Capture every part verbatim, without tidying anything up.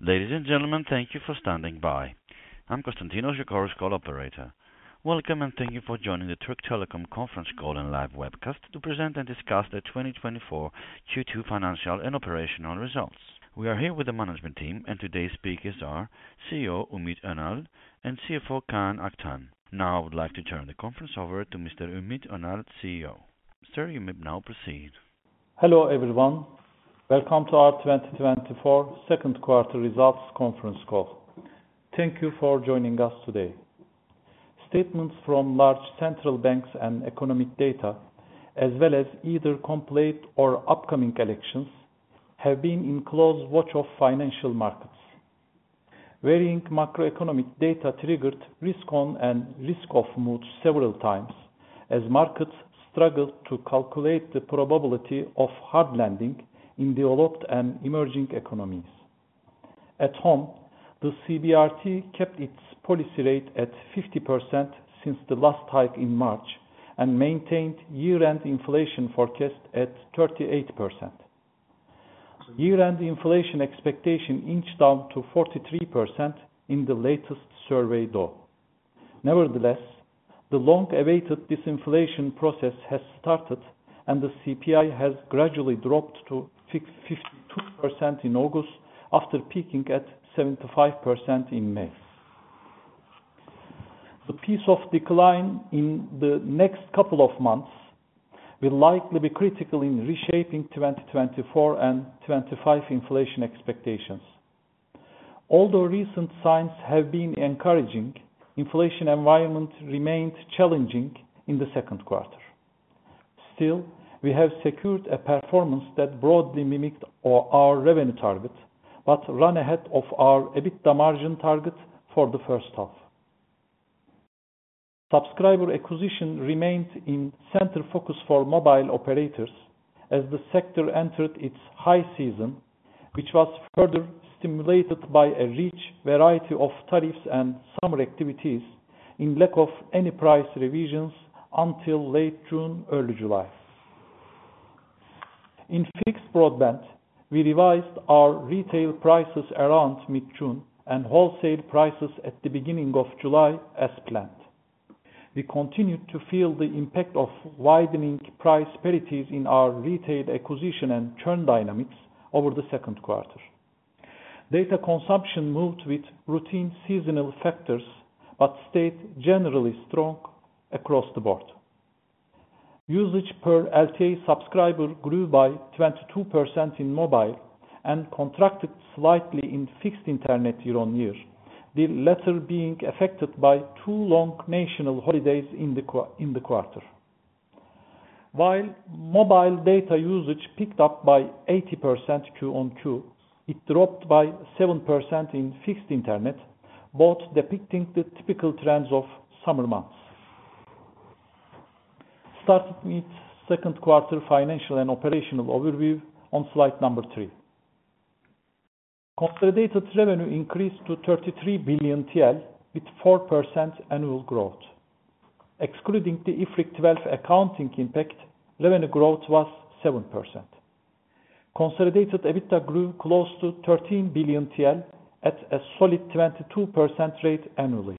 Ladies and gentlemen, thank you for standing by. I'm Konstantinos, your Chorus Call operator. Welcome, and thank you for joining the Türk Telekom conference call and live webcast to present and discuss the twenty twenty-four Q two financial and operational results. We are here with the management team, and today's speakers are C E O Ümit Önal and C F O Kaan Aktan. Now, I would like to turn the conference over to Mister Ümit Önal, C E O. Sir, you may now proceed. Hello, everyone. Welcome to our twenty twenty-four second quarter results conference call. Thank you for joining us today. Statements from large central banks and economic data, as well as either complete or upcoming elections, have been in close watch of financial markets. Varying macroeconomic data triggered risk-on and risk-off moods several times as markets struggled to calculate the probability of hard landing in developed and emerging economies. At home, the C B R T kept its policy rate at fifty percent since the last hike in March and maintained year-end inflation forecast at thirty-eight percent. Year-end inflation expectation inched down to forty-three percent in the latest survey though. Nevertheless, the long-awaited disinflation process has started and the C P I has gradually dropped to fifty-two percent in August after peaking at seventy-five percent in May. The pace of decline in the next couple of months will likely be critical in reshaping twenty twenty-four and twenty-five inflation expectations. Although recent signs have been encouraging, inflation environment remained challenging in the second quarter. Still, we have secured a performance that broadly mimicked our revenue target, but ran ahead of our EBITDA margin target for the first half. Subscriber acquisition remained in center focus for mobile operators as the sector entered its high season, which was further stimulated by a rich variety of tariffs and summer activities in lack of any price revisions until late June, early July. In fixed broadband, we revised our retail prices around mid-June and wholesale prices at the beginning of July as planned. We continued to feel the impact of widening price parities in our retail acquisition and churn dynamics over the second quarter. Data consumption moved with routine seasonal factors but stayed generally strong across the board. Usage per L T E subscriber grew by twenty-two percent in mobile and contracted slightly in fixed internet year-on-year, the latter being affected by two long national holidays in the, in the quarter. While mobile data usage picked up by eighty percent Q-on-Q, it dropped by seven percent in fixed internet, both depicting the typical trends of summer months. Starting with second quarter financial and operational overview on slide number three. Consolidated revenue increased to thirty-three billion T L with four percent annual growth. Excluding the I F R I C twelve accounting impact, revenue growth was seven percent. Consolidated EBITDA grew close to thirteen billion T L at a solid twenty-two percent rate annually.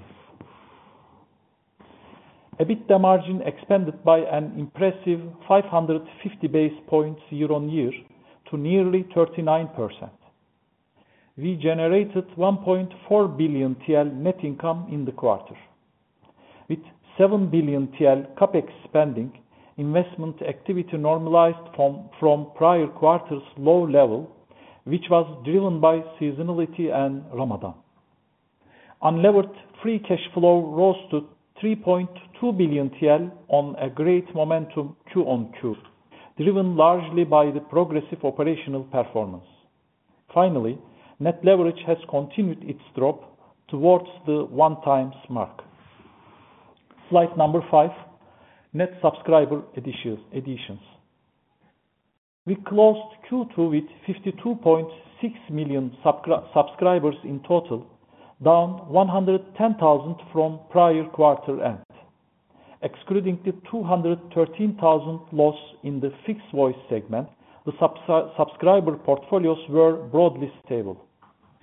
EBITDA margin expanded by an impressive five hundred fifty basis points year-on-year to nearly thirty-nine percent. We generated one point four billion T L net income in the quarter. With seven billion T L capex spending, investment activity normalized from, from prior quarter's low level, which was driven by seasonality and Ramadan. Unlevered free cash flow rose to three point two billion T L on a great momentum Q-on-Q, driven largely by the progressive operational performance. Finally, net leverage has continued its drop towards the one times mark. Slide number five, net subscriber additions. additions. We closed Q two with fifty-two point six million subscri- subscribers in total, down one hundred ten thousand from prior quarter end. Excluding the two hundred thirteen thousand loss in the fixed voice segment, the subs- subscriber portfolios were broadly stable.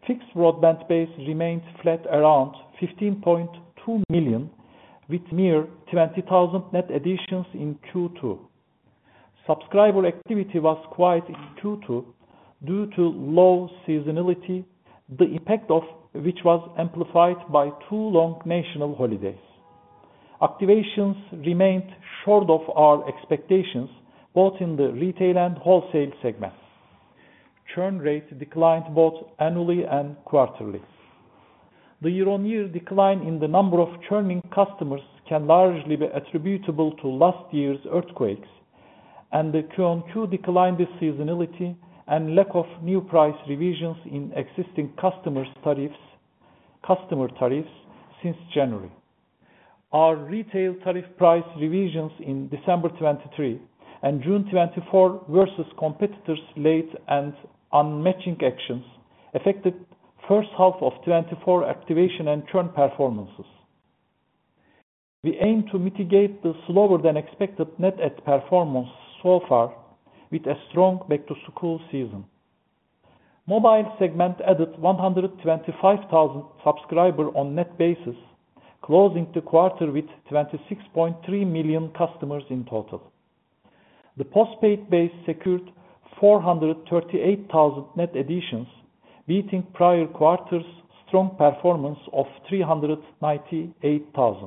Fixed broadband base remained flat around fifteen point two million, with mere twenty thousand net additions in Q two. Subscriber activity was quiet in Q two due to low seasonality, the impact of which was amplified by two long national holidays. Activations remained short of our expectations, both in the retail and wholesale segments. Churn rate declined both annually and quarterly. The year-on-year decline in the number of churning customers can largely be attributable to last year's earthquakes, and the Q-on-Q decline is seasonality and lack of new price revisions in existing customers' tariffs, customer tariffs since January. Our retail tariff price revisions in December twenty-three and June twenty-four versus competitors' late and unmatching actions affected first half of twenty-four activation and churn performances. We aim to mitigate the slower than expected net add performance so far with a strong back-to-school season. Mobile segment added one hundred twenty-five thousand subscribers on net basis, closing the quarter with twenty-six point three million customers in total. The postpaid base secured four hundred thirty-eight thousand net additions, beating prior quarter's strong performance of three hundred ninety-eight thousand.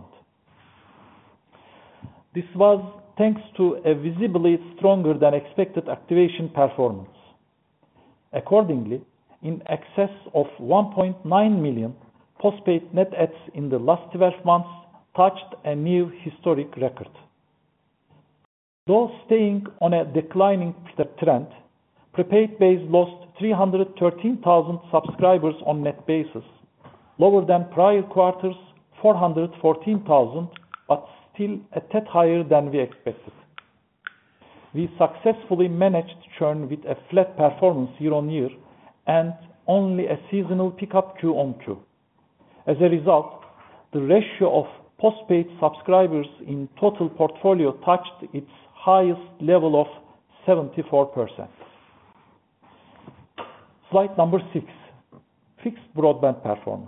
This was thanks to a visibly stronger than expected activation performance. Accordingly, in excess of one point nine million postpaid net adds in the last twelve months touched a new historic record. Though staying on a declining trend, prepaid base lost three hundred thirteen thousand subscribers on net basis, lower than prior quarter's four hundred fourteen thousand, but still a tad higher than we expected. We successfully managed churn with a flat performance year-on-year and only a seasonal pickup Q-on-Q. As a result, the ratio of postpaid subscribers in total portfolio touched its highest level of seventy-four percent. Slide number six, fixed broadband performance.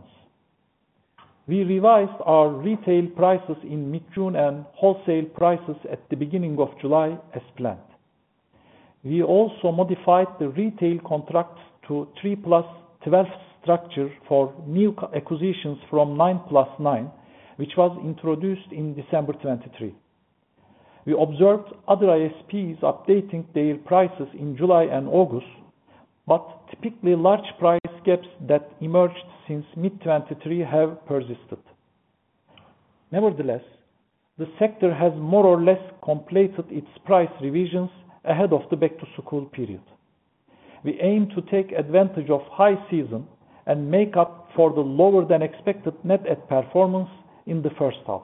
We revised our retail prices in mid-June and wholesale prices at the beginning of July as planned. We also modified the retail contracts to three plus twelve structure for new acquisitions from nine plus nine, which was introduced in December twenty-three. We observed other I S Ps updating their prices in July and August, but typically large price gaps that emerged since mid twenty-three have persisted. Nevertheless, the sector has more or less completed its price revisions ahead of the back-to-school period. We aim to take advantage of high season and make up for the lower than expected net add performance in the first half.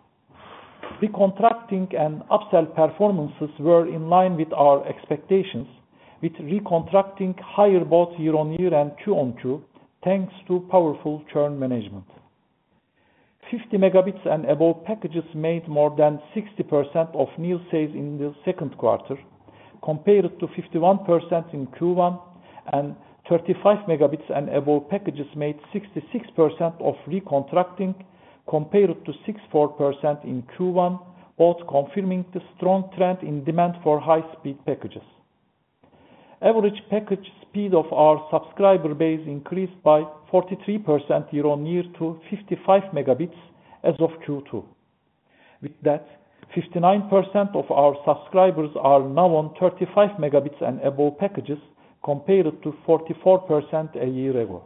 Recontracting and upsell performances were in line with our expectations, with recontracting higher both year-on-year and Q-on-Q, thanks to powerful churn management. fifty megabits and above packages made more than sixty percent of new sales in the second quarter, compared to fifty-one percent in Q one, and thirty-five megabits and above packages made sixty-six percent of recontracting, compared to sixty-four percent in Q one, both confirming the strong trend in demand for high-speed packages. Average package speed of our subscriber base increased by forty-three percent year-on-year to fifty-five megabits as of Q two. With that, fifty-nine percent of our subscribers are now on thirty-five megabits and above packages, compared to forty-four percent a year ago.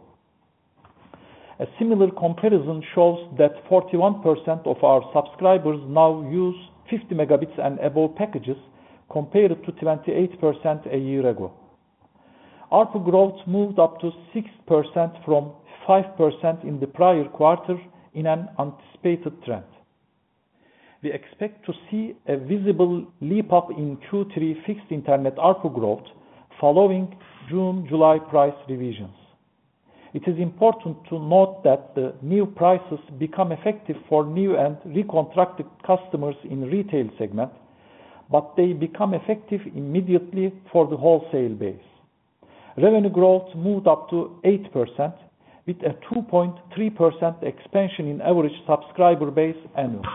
A similar comparison shows that forty-one percent of our subscribers now use fifty megabits and above packages, compared to twenty-eight percent a year ago. A R P U growth moved up to six percent from five percent in the prior quarter in an anticipated trend. We expect to see a visible leap up in Q three fixed internet A R P U growth following June-July price revisions. It is important to note that the new prices become effective for new and recontracted customers in retail segment, but they become effective immediately for the wholesale base. revenue growth moved up to eight percent, with a two point three percent expansion in average subscriber base annually.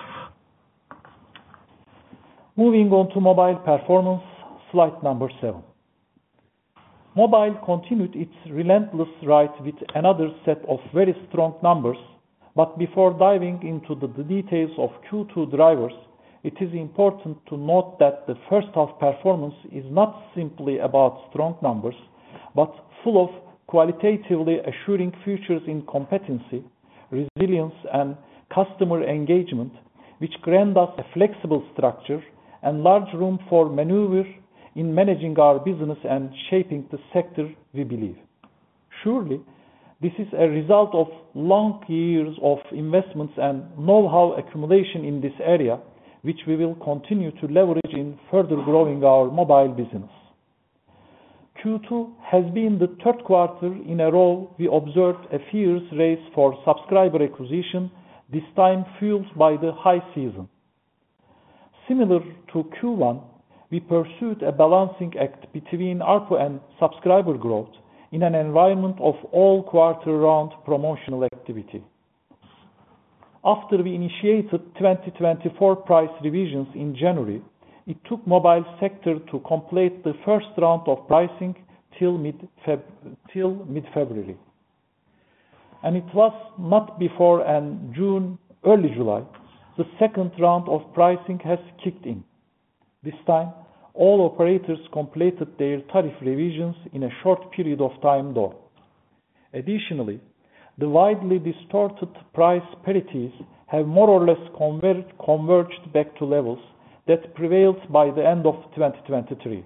Moving on to mobile performance, slide number seven. Mobile continued its relentless ride with another set of very strong numbers, but before diving into the details of Q two drivers, it is important to note that the first half performance is not simply about strong numbers, but full of qualitatively assuring features in competency, resilience, and customer engagement, which grant us a flexible structure and large room for maneuver in managing our business and shaping the sector, we believe. Surely, this is a result of long years of investments and know-how accumulation in this area, which we will continue to leverage in further growing our mobile business. Q two has been the third quarter in a row we observed a fierce race for subscriber acquisition, this time fueled by the high season. Similar to Q one, we pursued a balancing act between A R P U and subscriber growth in an environment of all quarter-round promotional activity. After we initiated twenty twenty-four price revisions in January, it took mobile sector to complete the first round of pricing till mid-February. And it was not before in June, early July, the second round of pricing has kicked in. This time, all operators completed their tariff revisions in a short period of time though. Additionally, the widely distorted price parities have more or less conver converged back to levels that prevailed by the end of twenty twenty-three.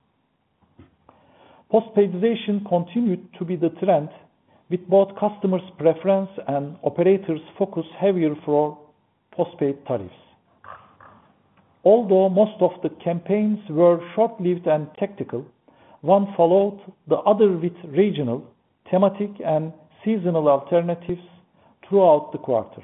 Postpaidization continued to be the trend, with both customers' preference and operators' focus heavier for postpaid tariffs. Although most of the campaigns were short-lived and tactical, one followed the other with regional, thematic, and seasonal alternatives throughout the quarter.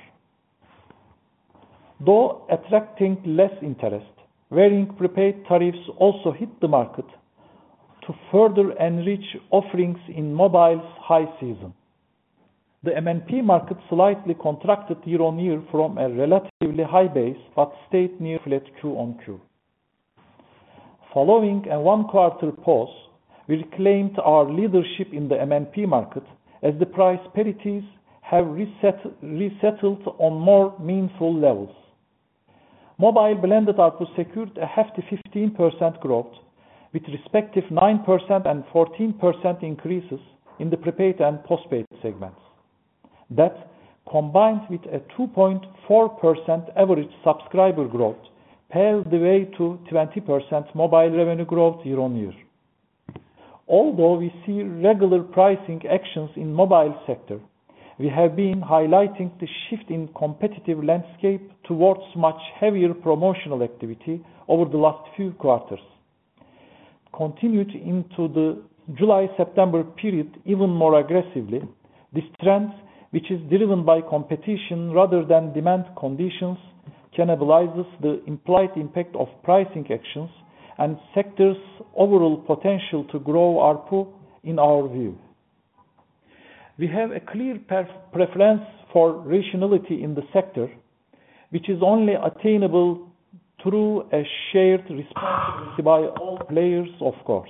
Though attracting less interest, varying prepaid tariffs also hit the market to further enrich offerings in mobile's high season. The M N P market slightly contracted year-on-year from a relatively high base, but stayed near flat Q-on-Q. Following a one-quarter pause, we reclaimed our leadership in the M N P market as the price parities have reset, resettled on more meaningful levels. Mobile blended A R P U secured a hefty fifteen percent growth, with respective nine percent and fourteen percent increases in the prepaid and postpaid segments. That, combined with a two point four percent average subscriber growth, paved the way to twenty percent mobile revenue growth year-on-year. Although we see regular pricing actions in mobile sector, we have been highlighting the shift in competitive landscape towards much heavier promotional activity over the last few quarters. Continued into the July-September period even more aggressively, this trend, which is driven by competition rather than demand conditions, cannibalizes the implied impact of pricing actions and sector's overall potential to grow A R P U in our view. We have a clear preference for rationality in the sector, which is only attainable through a shared responsibility by all players, of course.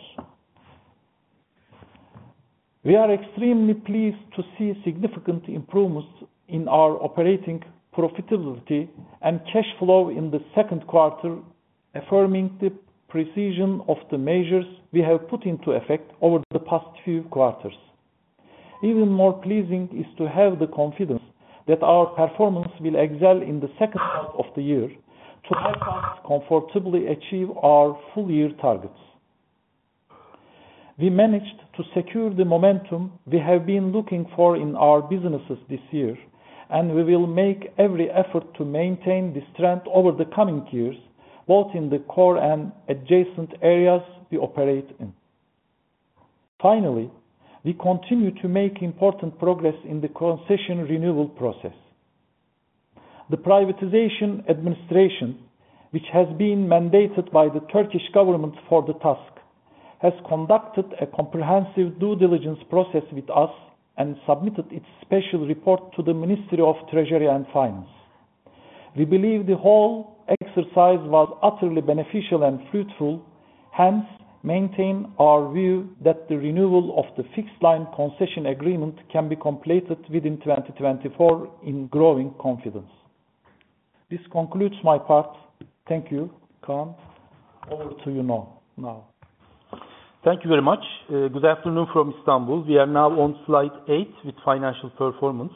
We are extremely pleased to see significant improvements in our operating profitability and cash flow in the second quarter, affirming the precision of the measures we have put into effect over the past few quarters. Even more pleasing is to have the confidence that our performance will excel in the second half of the year to help us comfortably achieve our full-year targets. We managed to secure the momentum we have been looking for in our businesses this year, and we will make every effort to maintain this trend over the coming years, both in the core and adjacent areas we operate in. Finally, we continue to make important progress in the concession renewal process. The privatization administration, which has been mandated by the Turkish government for the task, has conducted a comprehensive due diligence process with us and submitted its special report to the Ministry of Treasury and Finance. We believe the whole exercise was utterly beneficial and fruitful, hence maintain our view that the renewal of the fixed line concession agreement can be completed within twenty twenty-four in growing confidence. This concludes my part. Thank you. Kaan, over to you now. now. Thank you very much. Uh, good afternoon from Istanbul. We are now on slide eight with financial performance.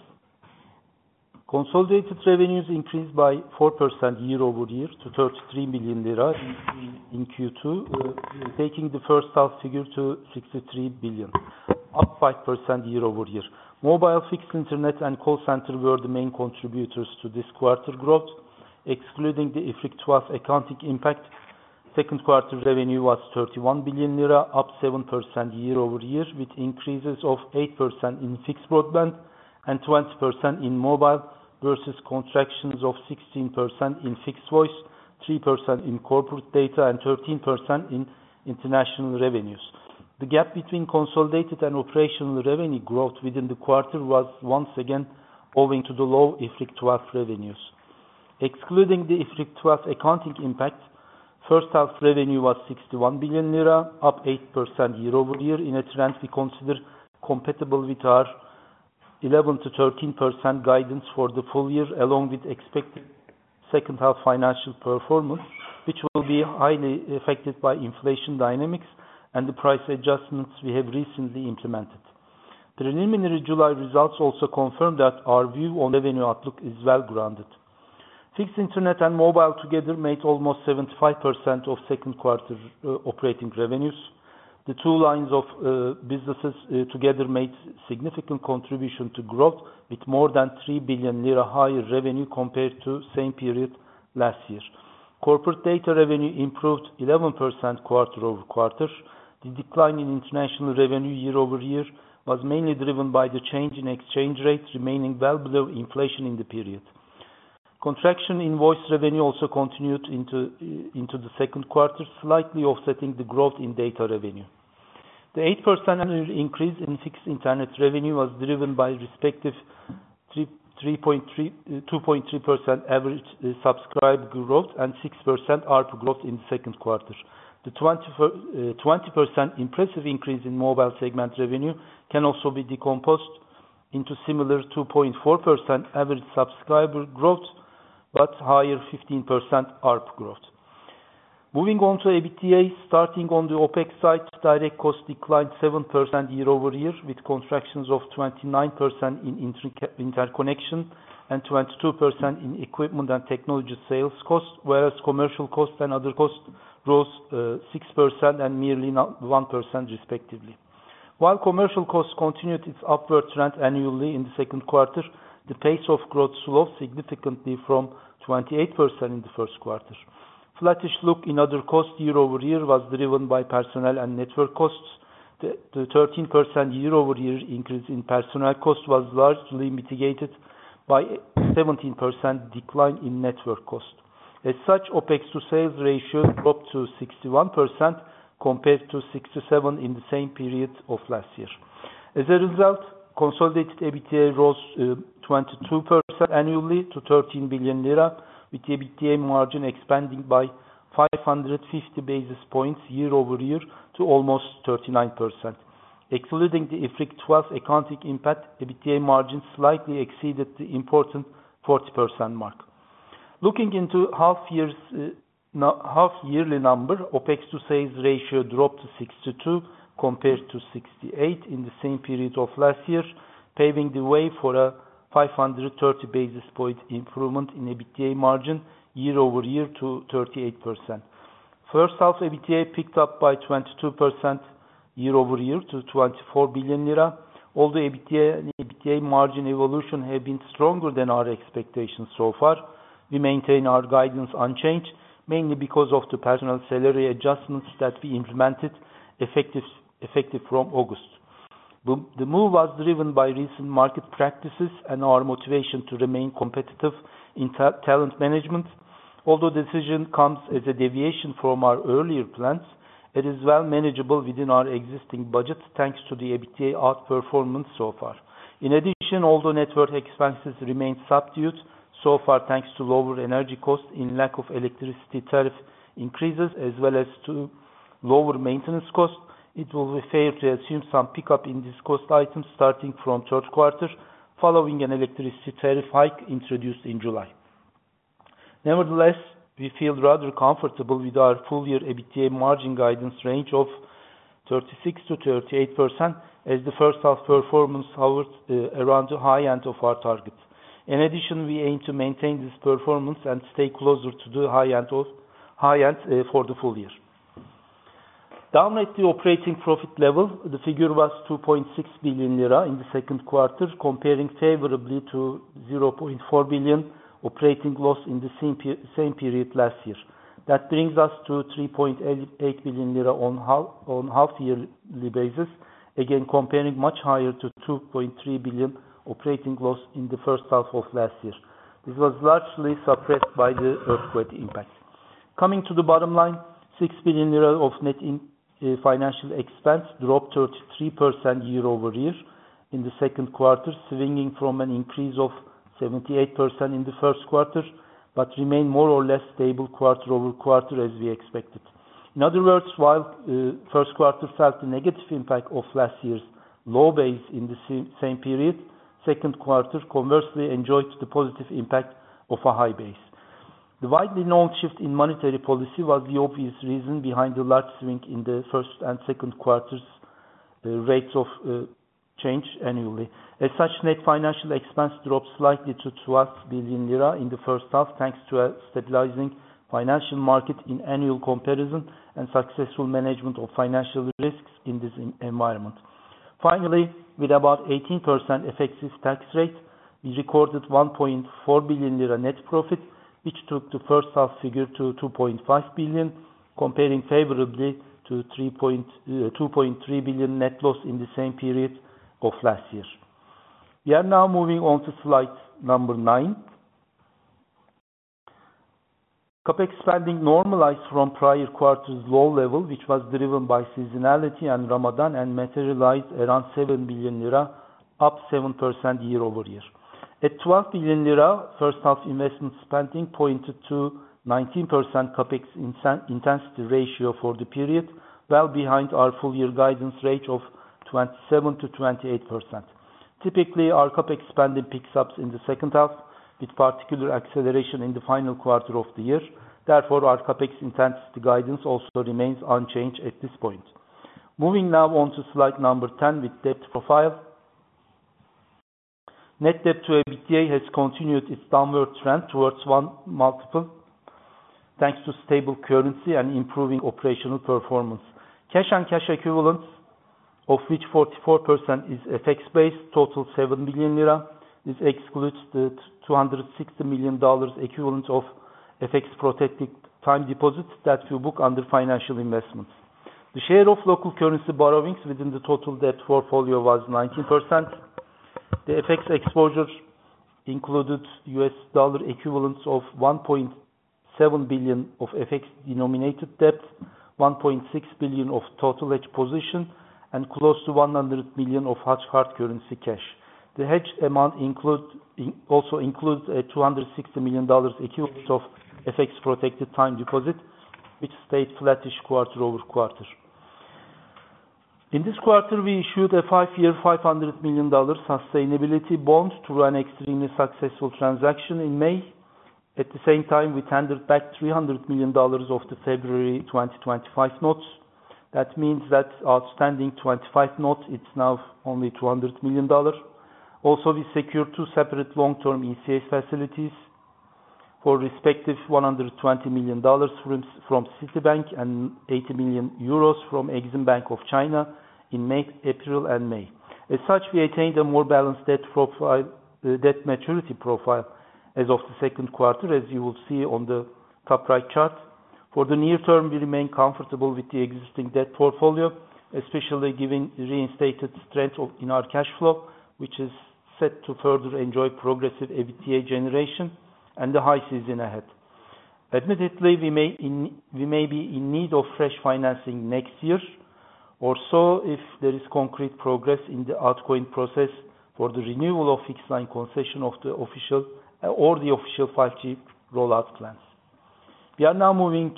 Consolidated revenues increased by four percent year-over-year to thirty-three billion lira in, in Q two, uh, taking the first half figure to sixty-three billion, up five percent year-over-year. Mobile, fixed internet and call center were the main contributors to this quarter growth. Excluding the IFRIC twelve accounting impact, second quarter revenue was thirty-one billion lira, up seven percent year-over-year, with increases of eight percent in fixed broadband and twenty percent in mobile, versus contractions of sixteen percent in fixed voice, three percent in corporate data, and thirteen percent in international revenues. The gap between consolidated and operational revenue growth within the quarter was once again owing to the low IFRIC twelve revenues. Excluding the IFRIC twelve accounting impact, first half revenue was sixty-one billion lira, up eight percent year-over-year, in a trend we consider compatible with our eleven to thirteen percent guidance for the full year, along with expected second half financial performance, which will be highly affected by inflation dynamics and the price adjustments we have recently implemented. The preliminary July results also confirm that our view on revenue outlook is well grounded. Fixed internet and mobile together made almost seventy-five percent of second quarter uh, operating revenues. The two lines of uh, businesses uh, together made significant contribution to growth, with more than three billion lira higher revenue compared to same period last year. Corporate data revenue improved eleven percent quarter over quarter. The decline in international revenue year over year was mainly driven by the change in exchange rates remaining well below inflation in the period. Contraction in voice revenue also continued into, into the second quarter, slightly offsetting the growth in data revenue. The eight percent annual increase in fixed internet revenue was driven by respective two point three percent average subscriber growth and six percent A R P U growth in the second quarter. The twenty percent impressive increase in mobile segment revenue can also be decomposed into similar two point four percent average subscriber growth, but higher fifteen percent A R P U growth. Moving on to EBITDA, starting on the OPEX side, direct costs declined seven percent year-over-year, with contractions of twenty-nine percent in inter interconnection and twenty-two percent in equipment and technology sales costs, whereas commercial costs and other costs rose uh, six percent and merely one percent respectively. While commercial costs continued its upward trend annually in the second quarter, the pace of growth slowed significantly from twenty-eight percent in the first quarter. Flattish look in other costs year-over-year was driven by personnel and network costs. The, the thirteen percent year-over-year increase in personnel costs was largely mitigated by a seventeen percent decline in network costs. As such, OPEX to sales ratio dropped to sixty-one percent compared to sixty-seven percent in the same period of last year. As a result, consolidated EBITDA rose uh, twenty-two percent annually to thirteen billion lira, with the EBITDA margin expanding by five hundred fifty basis points year-over-year to almost thirty-nine percent. Excluding the IFRIC twelve accounting impact, EBITDA margin slightly exceeded the important forty percent mark. Looking into half year's uh, no, half yearly number, OPEX to sales ratio dropped to sixty-two compared to sixty-eight in the same period of last year, paving the way for a five hundred thirty basis point improvement in EBITDA margin year-over-year to thirty-eight percent. First half EBITDA picked up by twenty-two percent year-over-year to twenty-four billion lira. Although EBITDA and EBITDA margin evolution have been stronger than our expectations so far, we maintain our guidance unchanged, mainly because of the personnel salary adjustments that we implemented effective, effective from August. The move was driven by recent market practices and our motivation to remain competitive in ta talent management. Although the decision comes as a deviation from our earlier plans, It is well manageable within our existing budget, thanks to the EBITDA outperformance so far. In addition, although network expenses remain subdued so far thanks to lower energy costs in lack of electricity tariff increases as well as to lower maintenance costs, it will be fair to assume some pickup in these cost items starting from third quarter, following an electricity tariff hike introduced in July. Nevertheless, we feel rather comfortable with our full-year EBITDA margin guidance range of thirty-six to thirty-eight percent, as the first half performance hovered uh, around the high end of our target. In addition, we aim to maintain this performance and stay closer to the high end of high end uh, for the full year. Down at the operating profit level, the figure was two point six billion lira in the second quarter, comparing favorably to zero point four billion operating loss in the same, per same period last year. That brings us to three point eight billion lira on half, on half-yearly basis, again comparing much higher to two point three billion operating loss in the first half of last year. This was largely suppressed by the earthquake impact. Coming to the bottom line, six billion lira of net in, uh, financial expense dropped thirty-three percent year-over-year in the second quarter, swinging from an increase of seventy-eight percent in the first quarter, but remain more or less stable quarter-over-quarter as we expected. In other words, while uh, first quarter felt the negative impact of last year's low base in the same, same period, second quarter conversely enjoyed the positive impact of a high base. The widely known shift in monetary policy was the obvious reason behind the large swing in the first and second quarters uh, rates of uh, change annually. As such, net financial expense dropped slightly to twelve billion lira in the first half, thanks to a stabilizing financial market in annual comparison and successful management of financial risks in this environment. Finally, with about eighteen percent effective tax rate, we recorded one point four billion lira net profit, which took the first half figure to two point five billion, comparing favorably to two point three billion net loss in the same period of last year. We are now moving on to slide number nine. CapEx spending normalized from prior quarter's low level, which was driven by seasonality and Ramadan, and materialized around seven billion lira, up seven percent year-over-year. At twelve billion lira, first half investment spending pointed to nineteen percent CapEx intensity ratio for the period, well behind our full-year guidance range of twenty-seven to twenty-eight percent. Typically, our CapEx spending picks up in the second half, with particular acceleration in the final quarter of the year. Therefore, our CapEx intensity guidance also remains unchanged at this point. Moving now on to slide number ten with debt profile. Net debt to EBITDA has continued its downward trend towards one multiple, thanks to stable currency and improving operational performance. Cash and cash equivalents, of which forty-four percent is F X-based, total seven billion lira. This excludes the two hundred sixty million dollars equivalent of F X-protected time deposits that we book under financial investments. The share of local currency borrowings within the total debt portfolio was nineteen percent. The F X exposure included U S dollar equivalents of one point seven billion of F X-denominated debt, one point six billion of total hedge position, and close to one hundred million of hard currency cash. The hedge amount include, in, also includes a two hundred sixty million dollars equivalent of F X-protected time deposit, which stayed flattish quarter-over-quarter. In this quarter, we issued a five-year, five hundred million dollars sustainability bond through an extremely successful transaction in May. At the same time, we tendered back three hundred million dollars of the February twenty twenty-five notes. That means that outstanding twenty-five notes, it's now only two hundred million dollars. Also, we secured two separate long-term E C A facilities for respective one hundred twenty million dollars from, from Citibank and eighty million euros from Exim Bank of China in May, April and May. As such, we attained a more balanced debt profile, uh, debt maturity profile as of the second quarter, as you will see on the top right chart. For the near term, we remain comfortable with the existing debt portfolio, especially given reinstated strength of, in our cash flow, which is set to further enjoy progressive EBITDA generation and the high season ahead. Admittedly, we may in, we may be in need of fresh financing next year or so if there is concrete progress in the outgoing process for the renewal of fixed line concession of the official uh, or the official five G rollout plans. We are now moving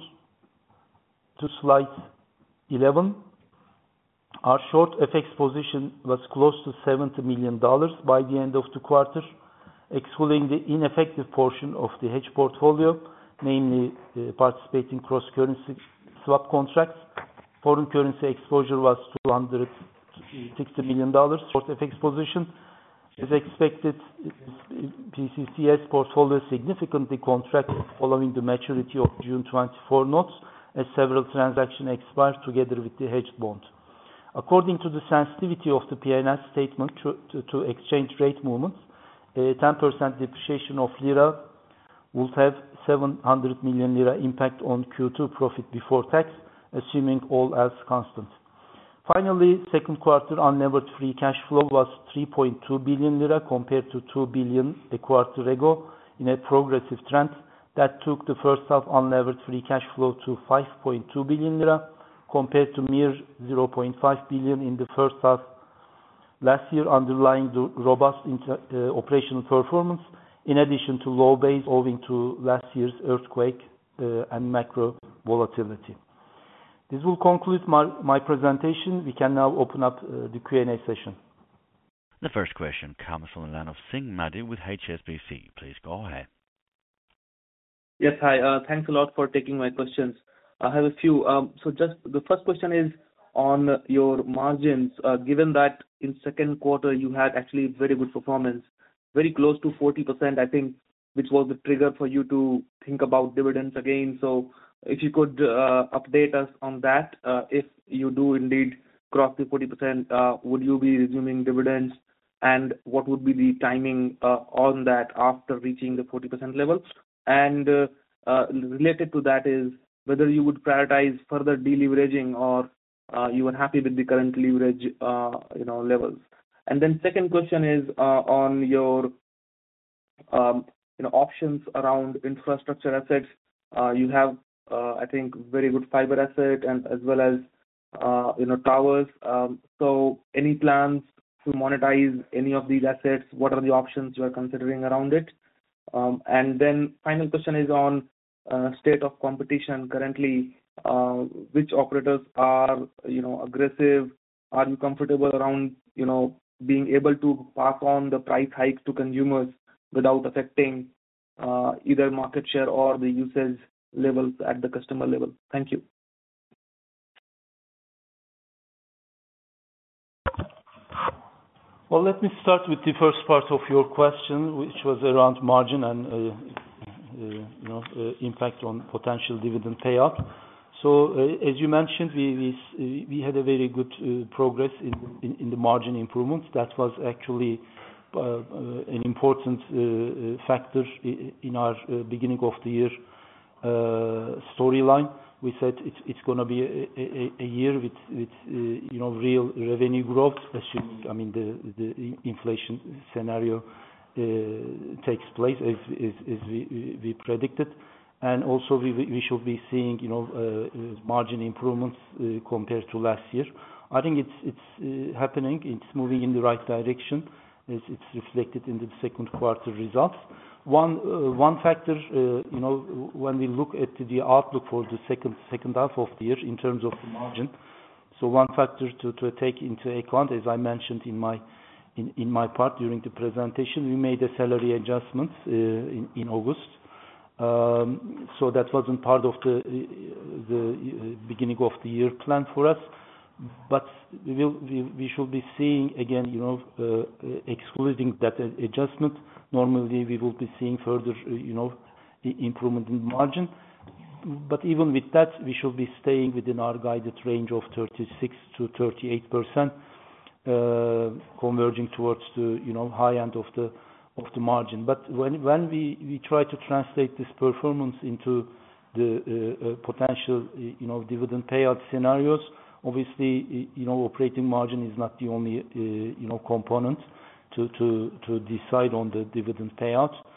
to slide eleven. Our short F X position was close to seventy million dollars by the end of the quarter, excluding the ineffective portion of the hedge portfolio, namely uh, participating cross-currency swap contracts. Foreign currency exposure was two hundred sixty million dollars short F X position. As expected, P C C S portfolio significantly contracted following the maturity of June twenty-four notes, as several transactions expired together with the hedged bond. According to the sensitivity of the P and L statement to, to, to exchange rate movements, a ten percent depreciation of lira would have seven hundred million lira impact on Q two profit before tax, assuming all else constant. Finally, second quarter unlevered free cash flow was three point two billion lira compared to two billion a quarter ago, in a progressive trend that took the first half unlevered free cash flow to five point two billion lira compared to mere zero point five billion in the first half last year, underlying the robust inter, uh, operational performance, in addition to low base owing to last year's earthquake uh, and macro volatility. This will conclude my, my presentation. We can now open up uh, the Q and A session. The first question comes from the line of Singh Madhi with H S B C. Please go ahead. Yes, hi. Uh, thanks a lot for taking my questions. I have a few. Um, so just the first question is on your margins. Uh, given that in second quarter you had actually very good performance, very close to forty percent, I think, which was the trigger for you to think about dividends again. So if you could uh, update us on that, uh, if you do indeed cross the forty percent, uh, would you be resuming dividends? And what would be the timing uh, on that after reaching the forty percent level? And uh, uh, related to that is whether you would prioritize further deleveraging or uh, you are happy with the current leverage uh, you know, levels. And then second question is uh, on your um, you know, options around infrastructure assets. Uh, you have, uh, I think, very good fiber asset and as well as uh, you know towers. Um, so any plans to monetize any of these assets? What are the options you are considering around it? Um, and then final question is on uh, state of competition currently. Uh, which operators are you know aggressive? Are you comfortable around you know being able to pass on the price hikes to consumers without affecting uh, either market share or the usage levels at the customer level? Thank you. Well, let me start with the first part of your question, which was around margin and uh, uh, you know uh, impact on potential dividend payout. So, uh, as you mentioned, we we, we had a very good uh, progress in, in in the margin improvements. That was actually uh, uh, an important uh, factor in our uh, beginning of the year uh, storyline. We said it's it's going to be a, a, a year with with uh, you know real revenue growth, assuming I mean the the inflation scenario uh, takes place as as, as we, we predicted, and also we we should be seeing you know uh, margin improvements uh, compared to last year. I think it's it's uh, happening. It's moving in the right direction, as it's reflected in the second quarter results. One uh, one factor, uh, you know, when we look at the outlook for the second second half of the year in terms of the margin, so one factor to, to take into account, as I mentioned in my in, in my part during the presentation, we made a salary adjustment uh, in in August, um, so that wasn't part of the the beginning of the year plan for us. But we will we, we should be seeing again, you know, uh, excluding that adjustment. Normally, we will be seeing further, you know, improvement in margin. But even with that, we should be staying within our guided range of thirty-six to thirty-eight percent, uh, converging towards the, you know, high end of the of the margin. But when when we, we try to translate this performance into the uh, uh, potential, you know, dividend payout scenarios, obviously, you know, operating margin is not the only, uh, you know, component to, to, to decide on the dividend payout.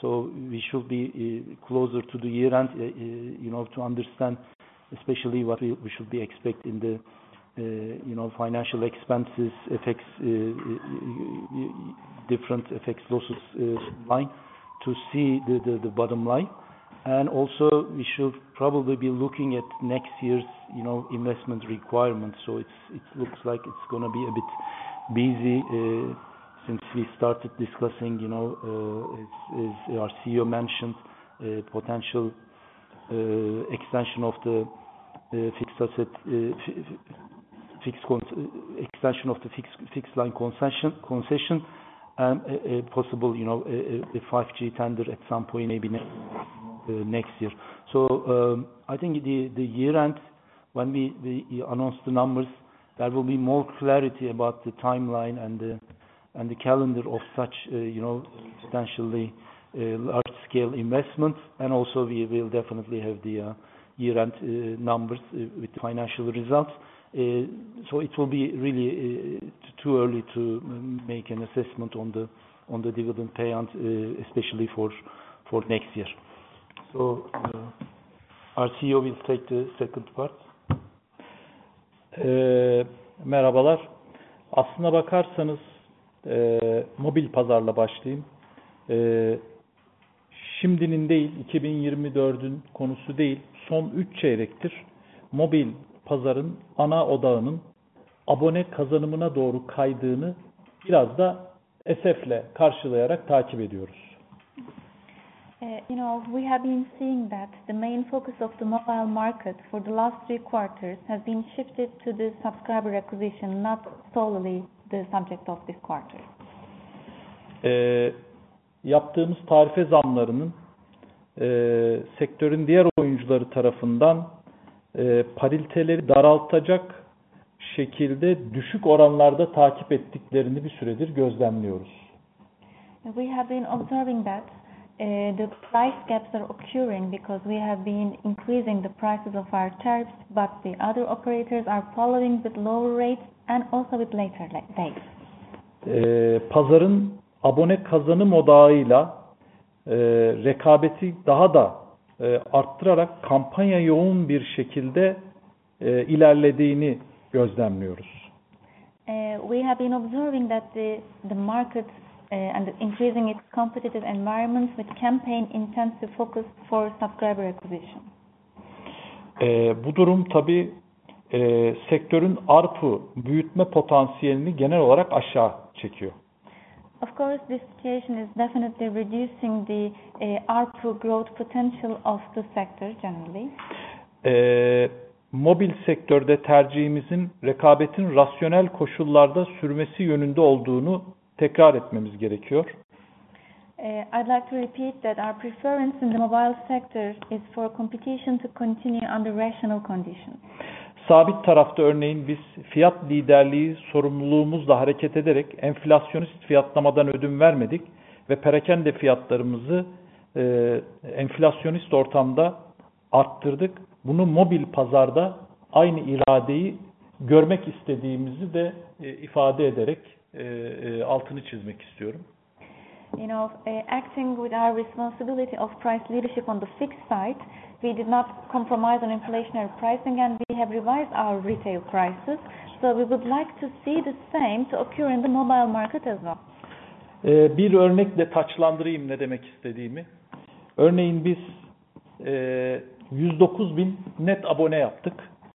So we should be uh, closer to the year end, uh, uh, you know, to understand especially what we, we should be expecting the, uh, you know, financial expenses, F X, uh, different F X losses uh, line to see the, the, the bottom line. And also we should probably be looking at next year's, you know, investment requirements. So it's, it looks like it's going to be a bit busy uh, since we started discussing, you know, uh, as, as our C E O mentioned, uh, potential uh, extension of the uh, fixed asset, uh, fixed con extension of the fixed fixed line concession, concession, and a, a possible, you know, a, a five G tender at some point, maybe next, uh, next year. So um, I think the the year end, when we, we announce the numbers, there will be more clarity about the timeline and the and the calendar of such, uh, you know, potentially uh, large-scale investments, and also we will definitely have the uh, year-end uh, numbers uh, with the financial results. Uh, so it will be really uh, too early to make an assessment on the on the dividend payout, uh, especially for for next year. So uh, our C E O will take the second part. E, merhabalar. Aslına bakarsanız e, mobil pazarla başlayayım. E, şimdinin değil, iki bin yirmi dördün konusu değil, son üç çeyrektir mobil pazarın ana odağının abone kazanımına doğru kaydığını biraz da esefle karşılayarak takip ediyoruz. Uh, you know, we have been seeing that the main focus of the mobile market for the last three quarters has been shifted to the subscriber acquisition, not solely the subject of this quarter. E, yaptığımız tarife zamlarının e, sektörün diğer oyuncuları tarafından e, pariteleri daraltacak şekilde düşük oranlarda takip ettiklerini bir süredir gözlemliyoruz. We have been observing that uh, the price gaps are occurring because we have been increasing the prices of our tariffs, but the other operators are following with lower rates and also with later dates. E, pazarın abone kazanım odağıyla e, rekabeti daha da e, arttırarak kampanya yoğun bir şekilde e, ilerlediğini gözlemliyoruz. Uh, we have been observing that the the market uh, and increasing its competitive environment with campaign intensive focus for subscriber acquisition. E, bu durum tabii e, sektörün A R P U büyütme potansiyelini genel olarak aşağı çekiyor. Of course, this situation is definitely reducing the uh, A R P U growth potential of the sector generally. E, mobil sektörde tercihimizin rekabetin rasyonel koşullarda sürmesi yönünde olduğunu tekrar etmemiz gerekiyor. Uh, I'd like to repeat that our preference in the mobile sector is for competition to continue under rational conditions. Sabit tarafta örneğin biz fiyat liderliği sorumluluğumuzla hareket ederek enflasyonist fiyatlamadan ödün vermedik ve perakende fiyatlarımızı e, enflasyonist ortamda arttırdık. Bunu mobil pazarda aynı iradeyi görmek istediğimizi de e, ifade ederek e, e, altını çizmek istiyorum. You know, uh, acting with our responsibility of price leadership on the fixed side, we did not compromise on inflationary pricing, and we have revised our retail prices. So we would like to see the same to occur in the mobile market as well. Ee, bir örnekle taçlandırayım ne demek istediğimi. Örneğin biz e, yüz dokuz bin net abone yaptık.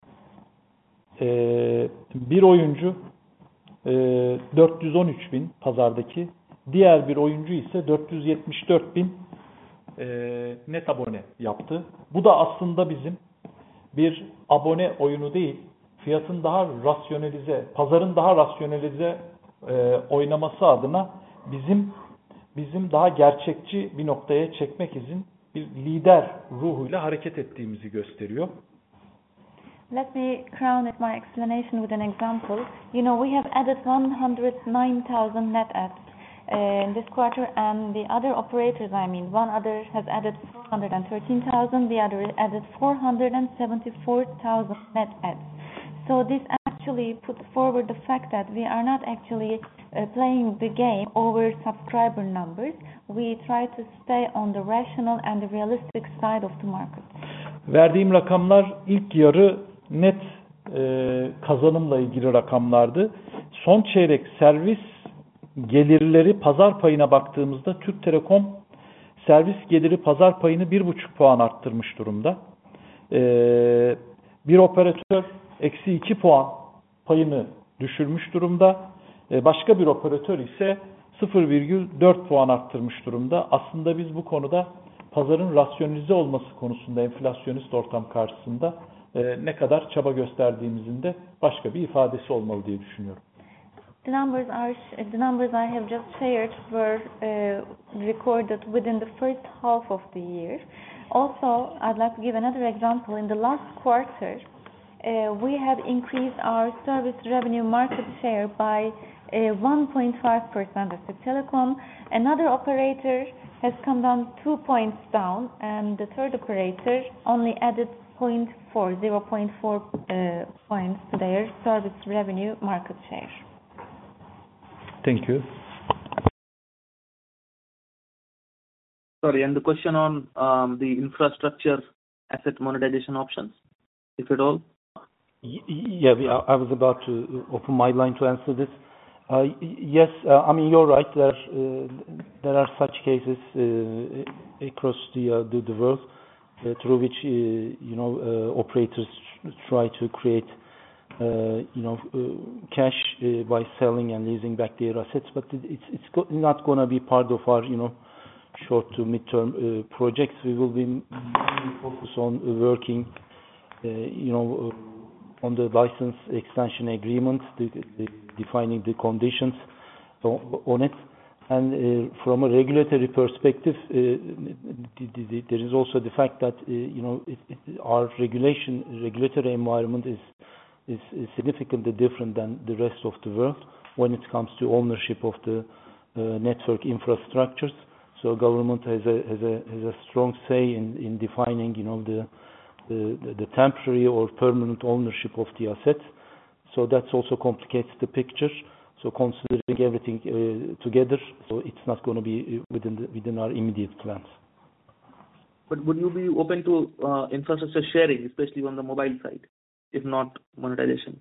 E, bir oyuncu e, dört yüz on üç bin pazardaki, diğer bir oyuncu ise dört yüz yetmiş dört bin e, net abone yaptı. Bu da aslında bizim bir abone oyunu değil, fiyatın daha rasyonelize, pazarın daha rasyonelize e, oynaması adına bizim bizim daha gerçekçi bir noktaya çekmek için bir lider ruhuyla hareket ettiğimizi gösteriyor. Let me crown it my explanation with an example. You know, we have added one hundred nine thousand net adds uh, in this quarter, and the other operators, I mean, one other has added four hundred thirteen thousand, the other added four hundred seventy-four thousand net adds. So this actually put forward the fact that we are not actually uh, playing the game over subscriber numbers. We try to stay on the rational and the realistic side of the market. Verdiğim rakamlar ilk yarı net e, kazanımla ilgili rakamlardı. Son çeyrek servis gelirleri pazar payına baktığımızda Türk Telekom servis geliri pazar payını bir buçuk puan arttırmış durumda. Ee, bir operatör eksi iki puan payını düşürmüş durumda. Ee, başka bir operatör ise sıfır virgül dört puan arttırmış durumda. Aslında biz bu konuda pazarın rasyonize olması konusunda enflasyonist ortam karşısında e, ne kadar çaba gösterdiğimizin de başka bir ifadesi olmalı diye düşünüyorum. The numbers are the numbers I have just shared were uh, recorded within the first half of the year. Also, I'd like to give another example. In the last quarter, uh, we have increased our service revenue market share by uh, one point five percent as the telecom. Another operator has come down two points down, and the third operator only added zero point four uh, points to their service revenue market share. Thank you. Sorry, and the question on um, the infrastructure asset monetization options, if at all? Yeah, I was about to open my line to answer this. Uh, yes, uh, I mean, you're right. There, uh, there are such cases uh, across the, uh, the, the world uh, through which, uh, you know, uh, operators try to create Uh, you know, uh, cash uh, by selling and leasing back their assets, but it, it's it's go not going to be part of our, you know, short to mid-term uh, projects. We will be focused on uh, working, uh, you know, uh, on the license extension agreement, the, the defining the conditions on it, and uh, from a regulatory perspective, uh, the, the, the, there is also the fact that uh, you know it, it, our regulation regulatory environment is. Is, is significantly different than the rest of the world when it comes to ownership of the uh, network infrastructures. So government has a has a has a strong say in, in defining, you know, the, the the temporary or permanent ownership of the assets. So that also complicates the picture. So considering everything uh, together, so it's not going to be within the, within our immediate plans. But would you be open to uh, infrastructure sharing, especially on the mobile side, if not monetization?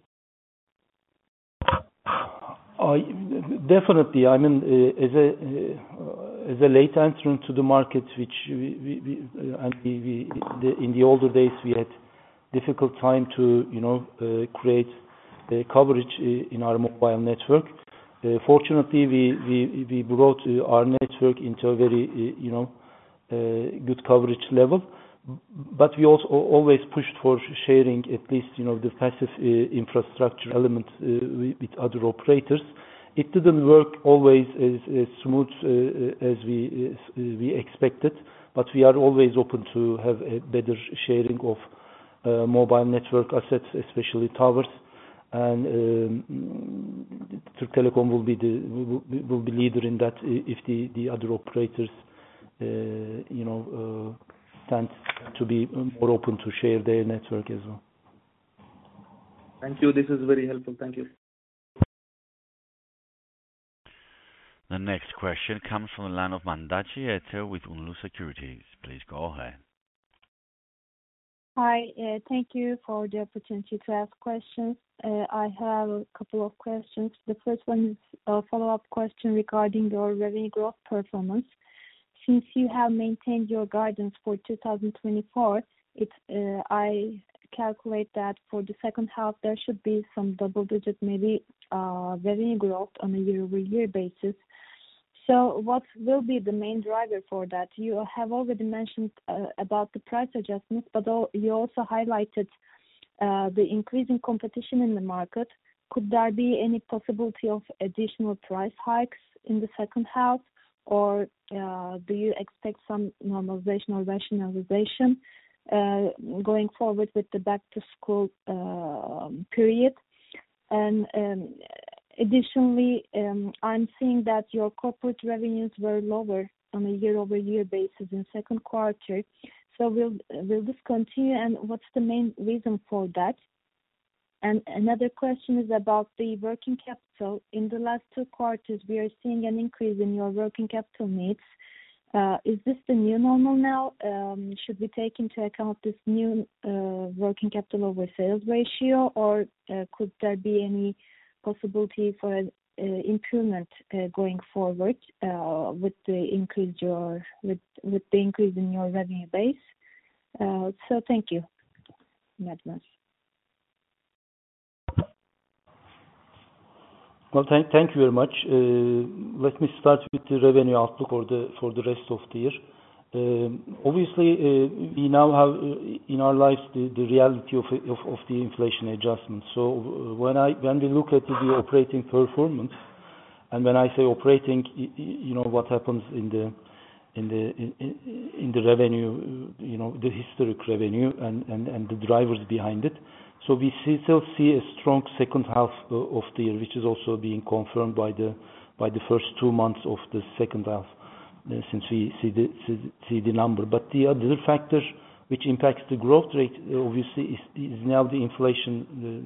Uh, definitely. I mean, uh, as a uh, as a late entrant to the market, which we, we, we uh, and we, we the, in the older days we had difficult time to you know uh, create uh, coverage uh, in our mobile network. Uh, fortunately, we we we brought uh, our network into a very uh, you know uh, good coverage level. But we also always pushed for sharing at least, you know, the passive uh, infrastructure element uh, with, with other operators. It didn't work always as, as smooth uh, as we as we expected, but we are always open to have a better sharing of uh, mobile network assets, especially towers. And um, Türk Telekom will be the will, will be leader in that if the the other operators, uh, you know. Uh, tend to be more open to share their network as well. Thank you. This is very helpful. Thank you. The next question comes from the line of Mandaci Ete with Unlu Securities. Please go ahead. Hi, uh, thank you for the opportunity to ask questions. Uh, I have a couple of questions. The first one is a follow-up question regarding your revenue growth performance. Since you have maintained your guidance for two thousand twenty-four, it, uh, I calculate that for the second half there should be some double-digit maybe uh, revenue growth on a year-over-year basis. So what will be the main driver for that? You have already mentioned uh, about the price adjustments, but all, you also highlighted uh, the increasing competition in the market. Could there be any possibility of additional price hikes in the second half? Or uh, do you expect some normalization or rationalization uh, going forward with the back-to-school uh, period? And um, additionally, um, I'm seeing that your corporate revenues were lower on a year-over-year basis in second quarter. So will will this continue, and what's the main reason for that? And another question is about the working capital. In the last two quarters, we are seeing an increase in your working capital needs. Uh, is this the new normal now? Um, should we take into account this new uh, working capital over sales ratio, or uh, could there be any possibility for an uh, improvement uh, going forward uh, with the increase your with with the increase in your revenue base? Uh, so thank you in advance. Well, thank thank you very much. Uh, Let me start with the revenue outlook for the for the rest of the year. Um, Obviously, uh, we now have uh, in our lives the the reality of of of the inflation adjustment. So uh, when I when we look at the operating performance, and when I say operating, y- y- you know, what happens in the in the in in the revenue, uh, you know, the historic revenue and and and the drivers behind it. So we see, still see a strong second half uh, of the year, which is also being confirmed by the by the first two months of the second half, uh, since we see the see, see the number. But the other factor which impacts the growth rate, uh, obviously, is, is now the inflation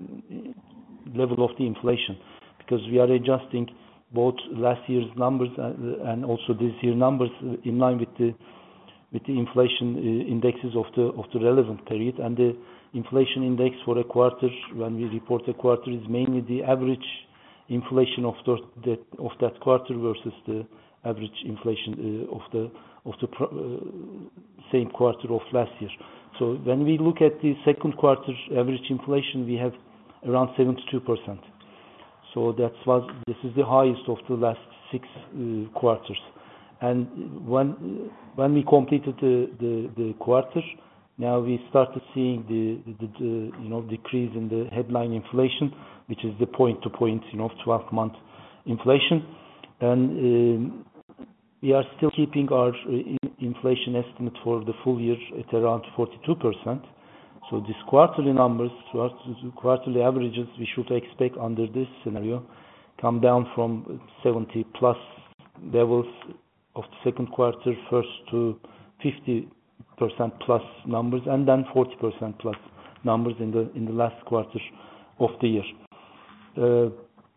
uh, level of the inflation, because we are adjusting both last year's numbers uh, and also this year numbers in line with the with the inflation uh, indexes of the of the relevant period. And the inflation index for a quarter, when we report a quarter, is mainly the average inflation of the, that of that quarter versus the average inflation uh, of the of the uh, same quarter of last year. So when we look at the second quarter average inflation, we have around seventy-two percent. So that was this is the highest of the last six uh, quarters. And when when we completed the the, the quarter, now we started seeing the, the, the you know decrease in the headline inflation, which is the point-to-point, you know, twelve-month inflation, and um, we are still keeping our uh, inflation estimate for the full year at around forty-two percent. So these quarterly numbers, quarterly averages, we should expect under this scenario come down from seventy plus levels of the second quarter first to fifty percent plus numbers, and then forty percent plus numbers in the in the last quarter of the year. Uh,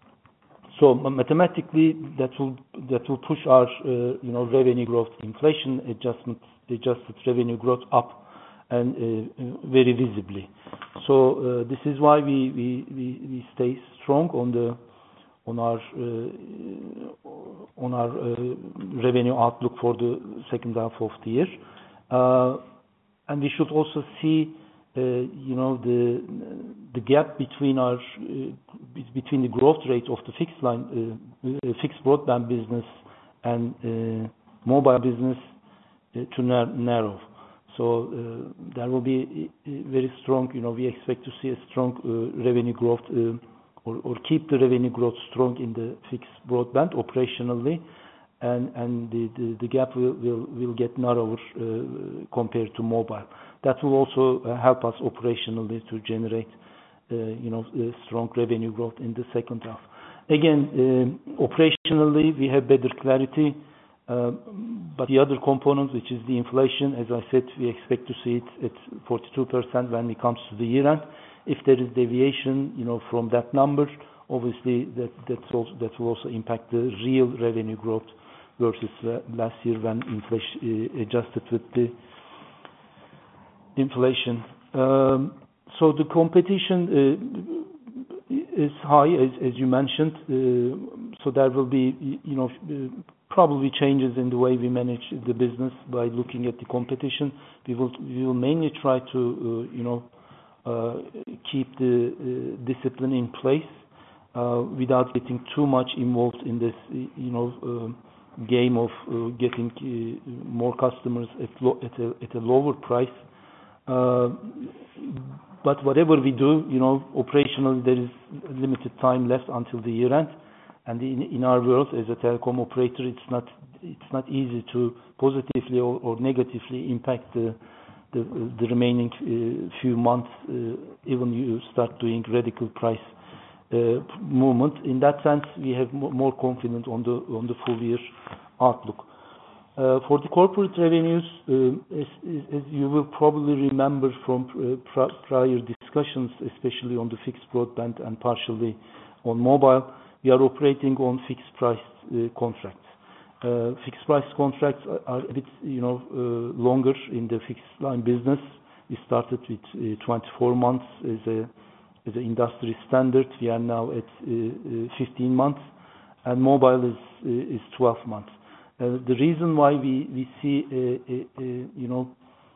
so mathematically, that will that will push our uh, you know revenue growth, inflation adjustment, adjusted revenue growth up, and uh, very visibly. So uh, this is why we, we we we stay strong on the on our uh, on our uh, revenue outlook for the second half of the year. Uh, and we should also see, uh, you know, the the gap between our uh, between the growth rate of the fixed line, uh, fixed broadband business and uh, mobile business uh, to nar- narrow. So uh, there will be a very strong, you know, we expect to see a strong uh, revenue growth, uh, or, or keep the revenue growth strong in the fixed broadband operationally. And, and the, the, the gap will, will, will get narrower uh, compared to mobile. That will also uh, help us operationally to generate, uh, you know, uh, strong revenue growth in the second half. Again, uh, operationally, we have better clarity, uh, but the other component, which is the inflation, as I said, we expect to see it at forty-two percent when it comes to the year end. If there is deviation, you know, from that number, obviously that that's also, that will also impact the real revenue growth versus uh, last year when inflation uh, adjusted with the inflation. Um, so the competition uh, is high, as, as you mentioned. Uh, so there will be, you know, uh, probably changes in the way we manage the business by looking at the competition. We will we will mainly try to, uh, you know, uh, keep the uh, discipline in place uh, without getting too much involved in this, you know. Uh, game of uh, getting uh, more customers at, lo- at, a, at a lower price. Uh, but whatever we do, you know, operationally there is limited time left until the year end. And in, in our world, as a telecom operator, it's not it's not easy to positively or, or negatively impact the the, the remaining uh, few months. Uh, even you start doing radical price Uh, movement. In that sense, we have more, more confidence on the on the full year outlook. Uh, for the corporate revenues, uh, as, as you will probably remember from uh, pr- prior discussions, especially on the fixed broadband and partially on mobile, we are operating on fixed price uh, contracts. Uh, fixed price contracts are, are a bit, you know, uh, longer in the fixed line business. We started with uh, twenty-four months as a as an industry standard. We are now at uh, uh, fifteen months, and mobile is uh, is twelve months. Uh, the reason why we we see a, a, a, you know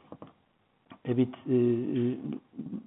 a bit uh,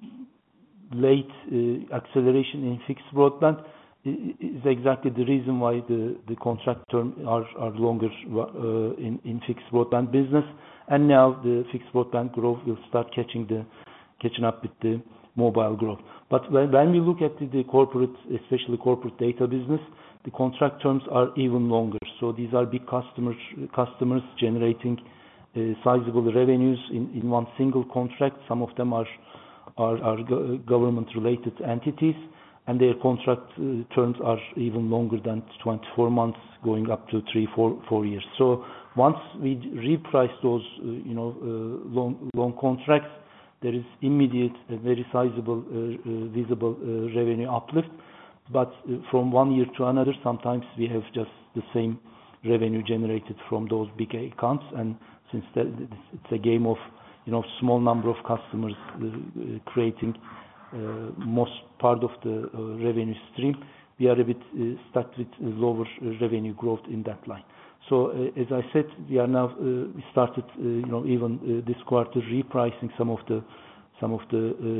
late uh, acceleration in fixed broadband is exactly the reason why the, the contract term are, are longer uh, in, in fixed broadband business. And now the fixed broadband growth will start catching the catching up with the mobile growth. But when, when we look at the, the corporate, especially corporate data business, the contract terms are even longer. So these are big customers customers generating uh, sizable revenues in, in one single contract. Some of them are are, are government-related entities, and their contract uh, terms are even longer than twenty-four months, going up to three, four, four years. So once we reprice those, uh, you know, uh, long, long contracts, there is immediate, a very sizable, uh, uh, visible uh, revenue uplift. But uh, from one year to another, sometimes we have just the same revenue generated from those big accounts. And since that, it's a game of, you know, small number of customers uh, uh, creating Uh, most part of the uh, revenue stream, we are a bit uh, stuck with lower revenue growth in that line. So uh, as I said, we are now uh, we started uh, you know even uh, this quarter repricing some of the some of the uh,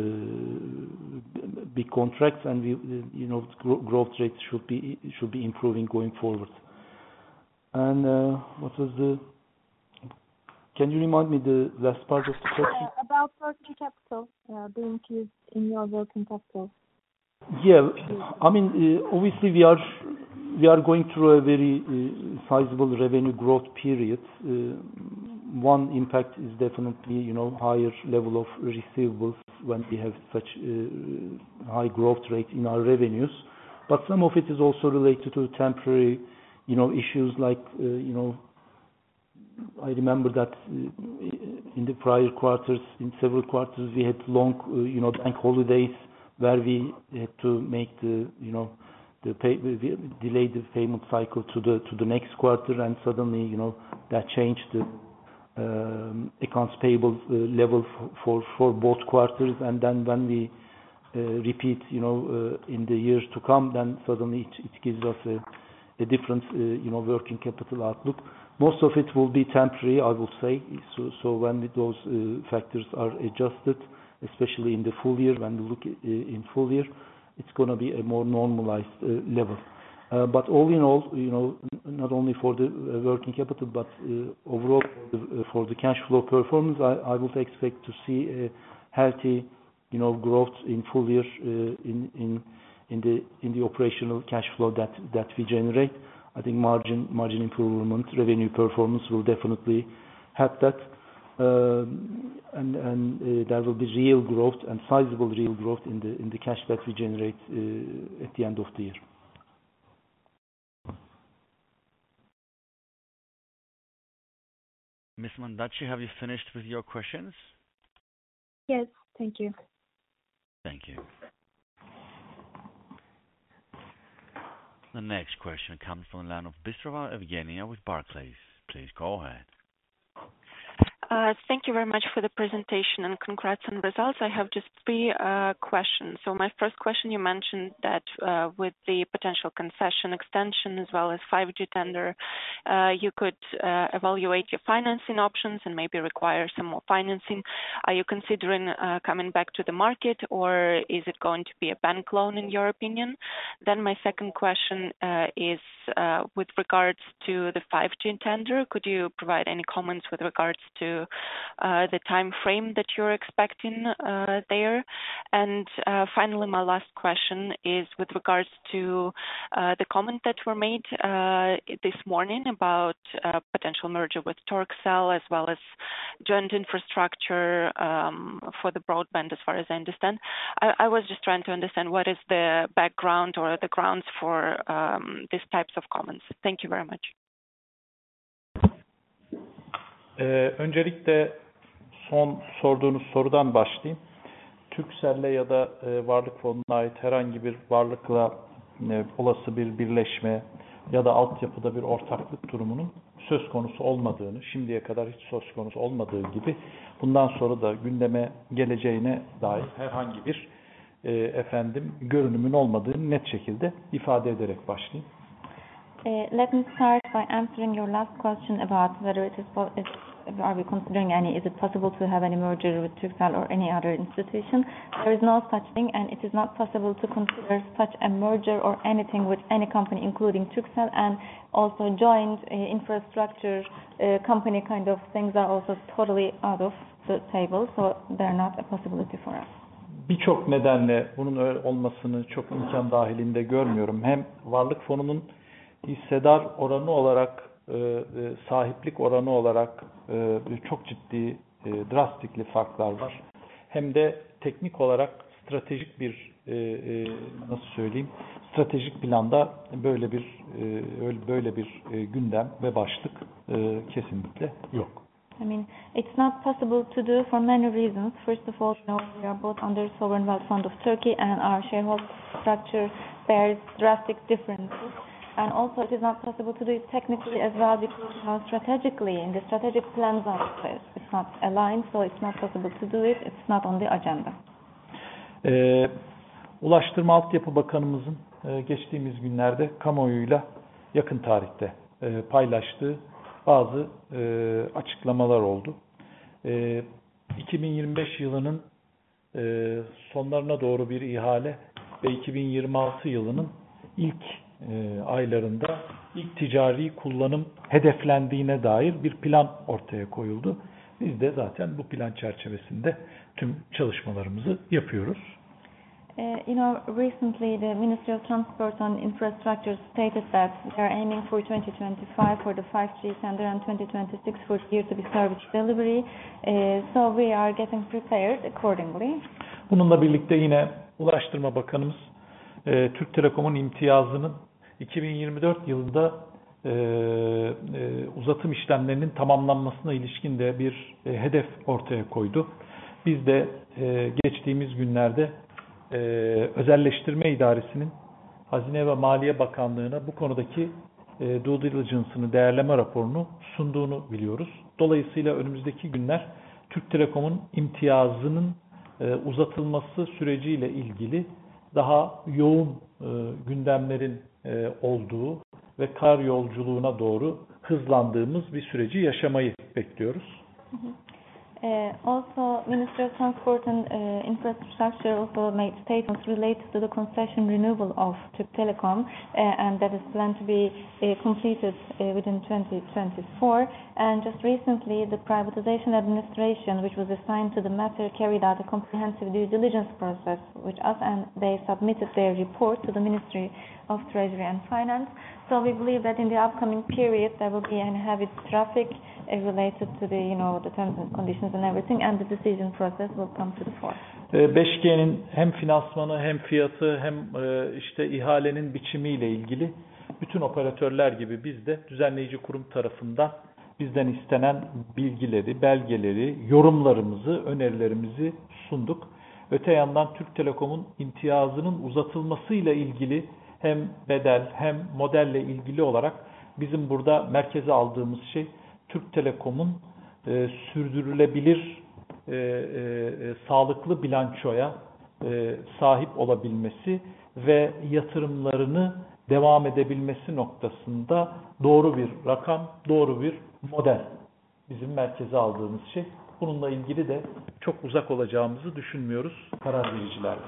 big contracts, and we uh, you know gro- growth rates should be should be improving going forward. And uh, what was the Can you remind me the last part of the question? Uh, about working capital, uh, the increase in your working capital. Yeah, I mean, uh, obviously we are we are going through a very uh, sizable revenue growth period. Uh, one impact is definitely, you know, higher level of receivables when we have such uh, high growth rate in our revenues. But some of it is also related to temporary, you know, issues like, uh, you know, I remember that uh, in the prior quarters, in several quarters, we had long, uh, you know, bank holidays where we had to make the, you know, the pay, we delay the payment cycle to the to the next quarter, and suddenly, you know, that changed the um, accounts payable uh, level for, for for both quarters. And then when we uh, repeat, you know, uh, in the years to come, then suddenly it, it gives us a, a different, uh, you know, working capital outlook. Most of it will be temporary, I would say. So, so when those uh, factors are adjusted, especially in the full year, when we look uh, in full year, it's going to be a more normalized uh, level. Uh, but all in all, you know, not only for the uh, working capital, but uh, overall for the, uh, for the cash flow performance, I, I would expect to see a healthy, you know, growth in full year uh, in in in the in the operational cash flow that that we generate. I think margin margin improvement, revenue performance will definitely help that, um, and and uh, there will be real growth and sizable real growth in the in the cash that we generate uh, at the end of the year. Miz Mandaci, have you finished with your questions? Yes, thank you. Thank you. The next question comes from the line of Bystrova Evgenia with Barclays. Please go ahead. Uh, Thank you very much for the presentation and congrats on results. I have just three uh, questions. So my first question, you mentioned that uh, with the potential concession extension as well as five G tender, uh, you could uh, evaluate your financing options and maybe require some more financing. Are you considering uh, coming back to the market, or is it going to be a bank loan in your opinion? Then my second question uh, is uh, with regards to the five G tender. Could you provide any comments with regards to Uh, the time frame that you're expecting uh, there? And uh, finally, my last question is with regards to uh, the comment that were made uh, this morning about uh, potential merger with Turkcell as well as joint infrastructure um, for the broadband, as far as I understand. I, I was just trying to understand what is the background or the grounds for um, these types of comments. Thank you very much. Ee, öncelikle son sorduğunuz sorudan başlayayım. Turkcell'e ya da e, varlık fonuna ait herhangi bir varlıkla e, olası bir birleşme ya da altyapıda bir ortaklık durumunun söz konusu olmadığını, şimdiye kadar hiç söz konusu olmadığı gibi bundan sonra da gündeme geleceğine dair herhangi bir e, efendim görünümün olmadığını net şekilde ifade ederek başlayayım. Uh, let me start by answering your last question about whether it is, is are we considering any, is it possible to have any merger with Turkcell or any other institution? There is no such thing, and it is not possible to consider such a merger or anything with any company, including Turkcell, and also joint uh, infrastructure uh, company kind of things are also totally out of the table, so they're not a possibility for us. Birçok nedenle bunun öyle olmasını çok imkan dahilinde görmüyorum. Hem varlık fonunun hissedar oranı olarak, e, sahiplik oranı olarak e, çok ciddi, e, drastikli farklar var. Hem de teknik olarak stratejik bir, e, e, nasıl söyleyeyim, stratejik planda böyle bir e, böyle bir e, gündem ve başlık e, kesinlikle yok. I mean, it's not possible to do for many reasons. First of all, you know, we are both under Sovereign Wealth Fund of Turkey, and our shareholder structure bears drastic differences. And also, it is not possible to do it technically as well because how strategically in the strategic plans of it, it's not aligned, so it's not possible to do it. It's not on the agenda. Ee, Ulaştırma Altyapı Bakanımızın e, geçtiğimiz günlerde kamuoyuyla yakın tarihte e, paylaştığı bazı e, açıklamalar oldu. E, iki bin yirmi beş yılının e, sonlarına doğru bir ihale ve iki bin yirmi altı yılının ilk e, aylarında ilk ticari kullanım hedeflendiğine dair bir plan ortaya koyuldu. Biz de zaten bu plan çerçevesinde tüm çalışmalarımızı yapıyoruz. Uh, you know, recently the Ministry of Transport and Infrastructure stated that they are aiming for twenty twenty-five for the five G tender and twenty twenty-six for the year to be service delivery. Uh, so we are getting prepared accordingly. Bununla birlikte yine Ulaştırma Bakanımız e, Türk Telekom'un imtiyazının iki bin yirmi dört yılında e, e, uzatım işlemlerinin tamamlanmasına ilişkin de bir e, hedef ortaya koydu. Biz de e, geçtiğimiz günlerde e, Özelleştirme İdaresi'nin Hazine ve Maliye Bakanlığı'na bu konudaki e, due diligence'ını, değerleme raporunu sunduğunu biliyoruz. Dolayısıyla önümüzdeki günler Türk Telekom'un imtiyazının e, uzatılması süreciyle ilgili daha yoğun e, gündemlerin e, olduğu ve kar yolculuğuna doğru hızlandığımız bir süreci yaşamayı bekliyoruz. Hı hı. Uh, also, Ministry of Transport and uh, Infrastructure also made statements related to the concession renewal of Türk Telekom, uh, and that is planned to be uh, completed uh, within twenty twenty-four. And just recently, the Privatization Administration, which was assigned to the matter, carried out a comprehensive due diligence process with us, and they submitted their report to the Ministry of Treasury and Finance. So we believe that in the upcoming period there will be a heavy traffic uh, related to the, you know, the terms and conditions and everything, and the decision process will come to the fore. beş G'nin hem finansmanı hem fiyatı hem işte ihalenin biçimiyle ilgili bütün operatörler gibi biz de düzenleyici kurum tarafından bizden istenen bilgileri, belgeleri, yorumlarımızı, önerilerimizi sunduk. Öte yandan Türk Telekom'un imtiyazının uzatılmasıyla ilgili hem bedel hem modelle ilgili olarak bizim burada merkeze aldığımız şey Türk Telekom'un e, sürdürülebilir e, e, sağlıklı bilançoya e, sahip olabilmesi ve yatırımlarını devam edebilmesi noktasında doğru bir rakam, doğru bir model bizim merkeze aldığımız şey. Bununla ilgili de çok uzak olacağımızı düşünmüyoruz karar vericilerle.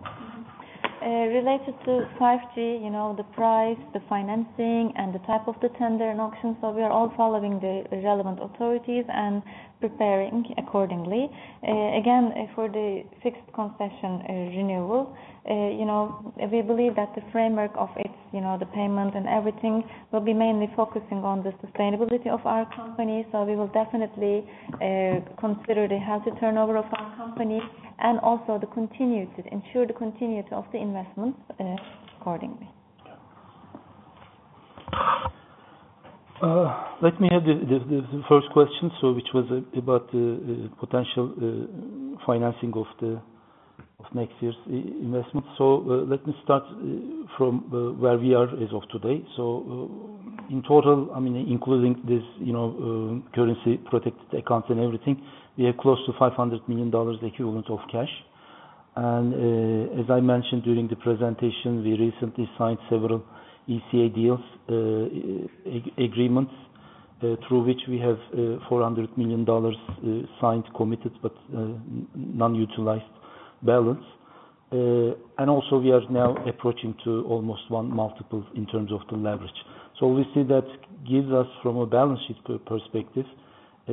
Uh, related to five G, you know, the price, the financing, and the type of the tender and auction, so we are all following the relevant authorities and preparing accordingly. Uh, again, uh, for the fixed concession uh, renewal, uh, you know, we believe that the framework of its, you know, the payment and everything will be mainly focusing on the sustainability of our company, so we will definitely uh, consider the healthy turnover of our company and also the continuity, ensure the continuity of the investments uh, accordingly. Uh, let me have the, the, the first question, so which was about the uh, potential uh, financing of the of next year's investment. So let me start from where we are as of today. So in total, I mean, including this, you know, currency protected accounts and everything, we have close to five hundred million dollars equivalent of cash. And uh, as I mentioned during the presentation, we recently signed several E C A deals, uh, ag agreements, uh, through which we have uh, four hundred million dollars uh, signed, committed, but uh, non-utilized balance. Uh, and also we are now approaching to almost one multiple in terms of the leverage. So we see that gives us, from a balance sheet perspective, uh,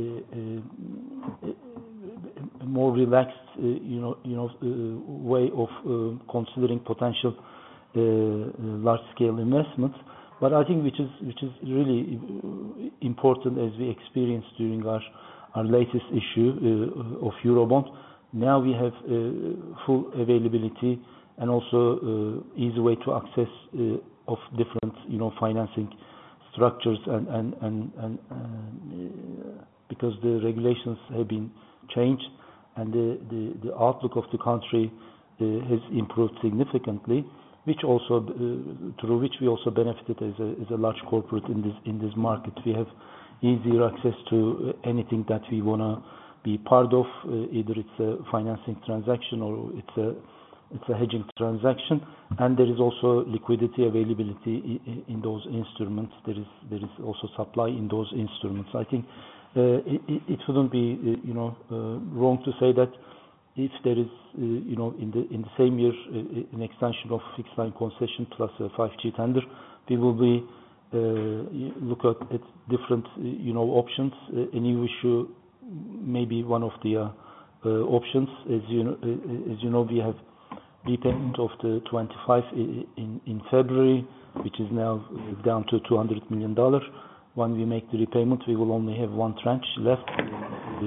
uh, uh, a more relaxed, uh, you know, you know, uh, way of uh, considering potential uh, large-scale investments. But I think which is which is really important, as we experienced during our our latest issue uh, of Eurobond. Now we have uh, full availability and also uh, easy way to access uh, of different, you know, financing structures and and and, and uh, because the regulations have been changed and the, the, the outlook of the country uh, has improved significantly, which also uh, through which we also benefited as a, as a large corporate in this in this market. We have easier access to anything that we wanna be part of, uh, either it's a financing transaction or it's a it's a hedging transaction, and there is also liquidity availability in, in those instruments. There is there is also supply in those instruments. I think uh, it, it wouldn't be uh, you know uh, wrong to say that if there is uh, you know in the in the same year uh, an extension of fixed line concession plus a five G tender, we will be uh, look at, at different uh, you know options. Uh, a new issue may be one of the uh, uh, options. As you know, uh, as you know, we have repayment of the twenty-five in in February, which is now down to two hundred million dollars. When we make the repayment, we will only have one tranche left, uh,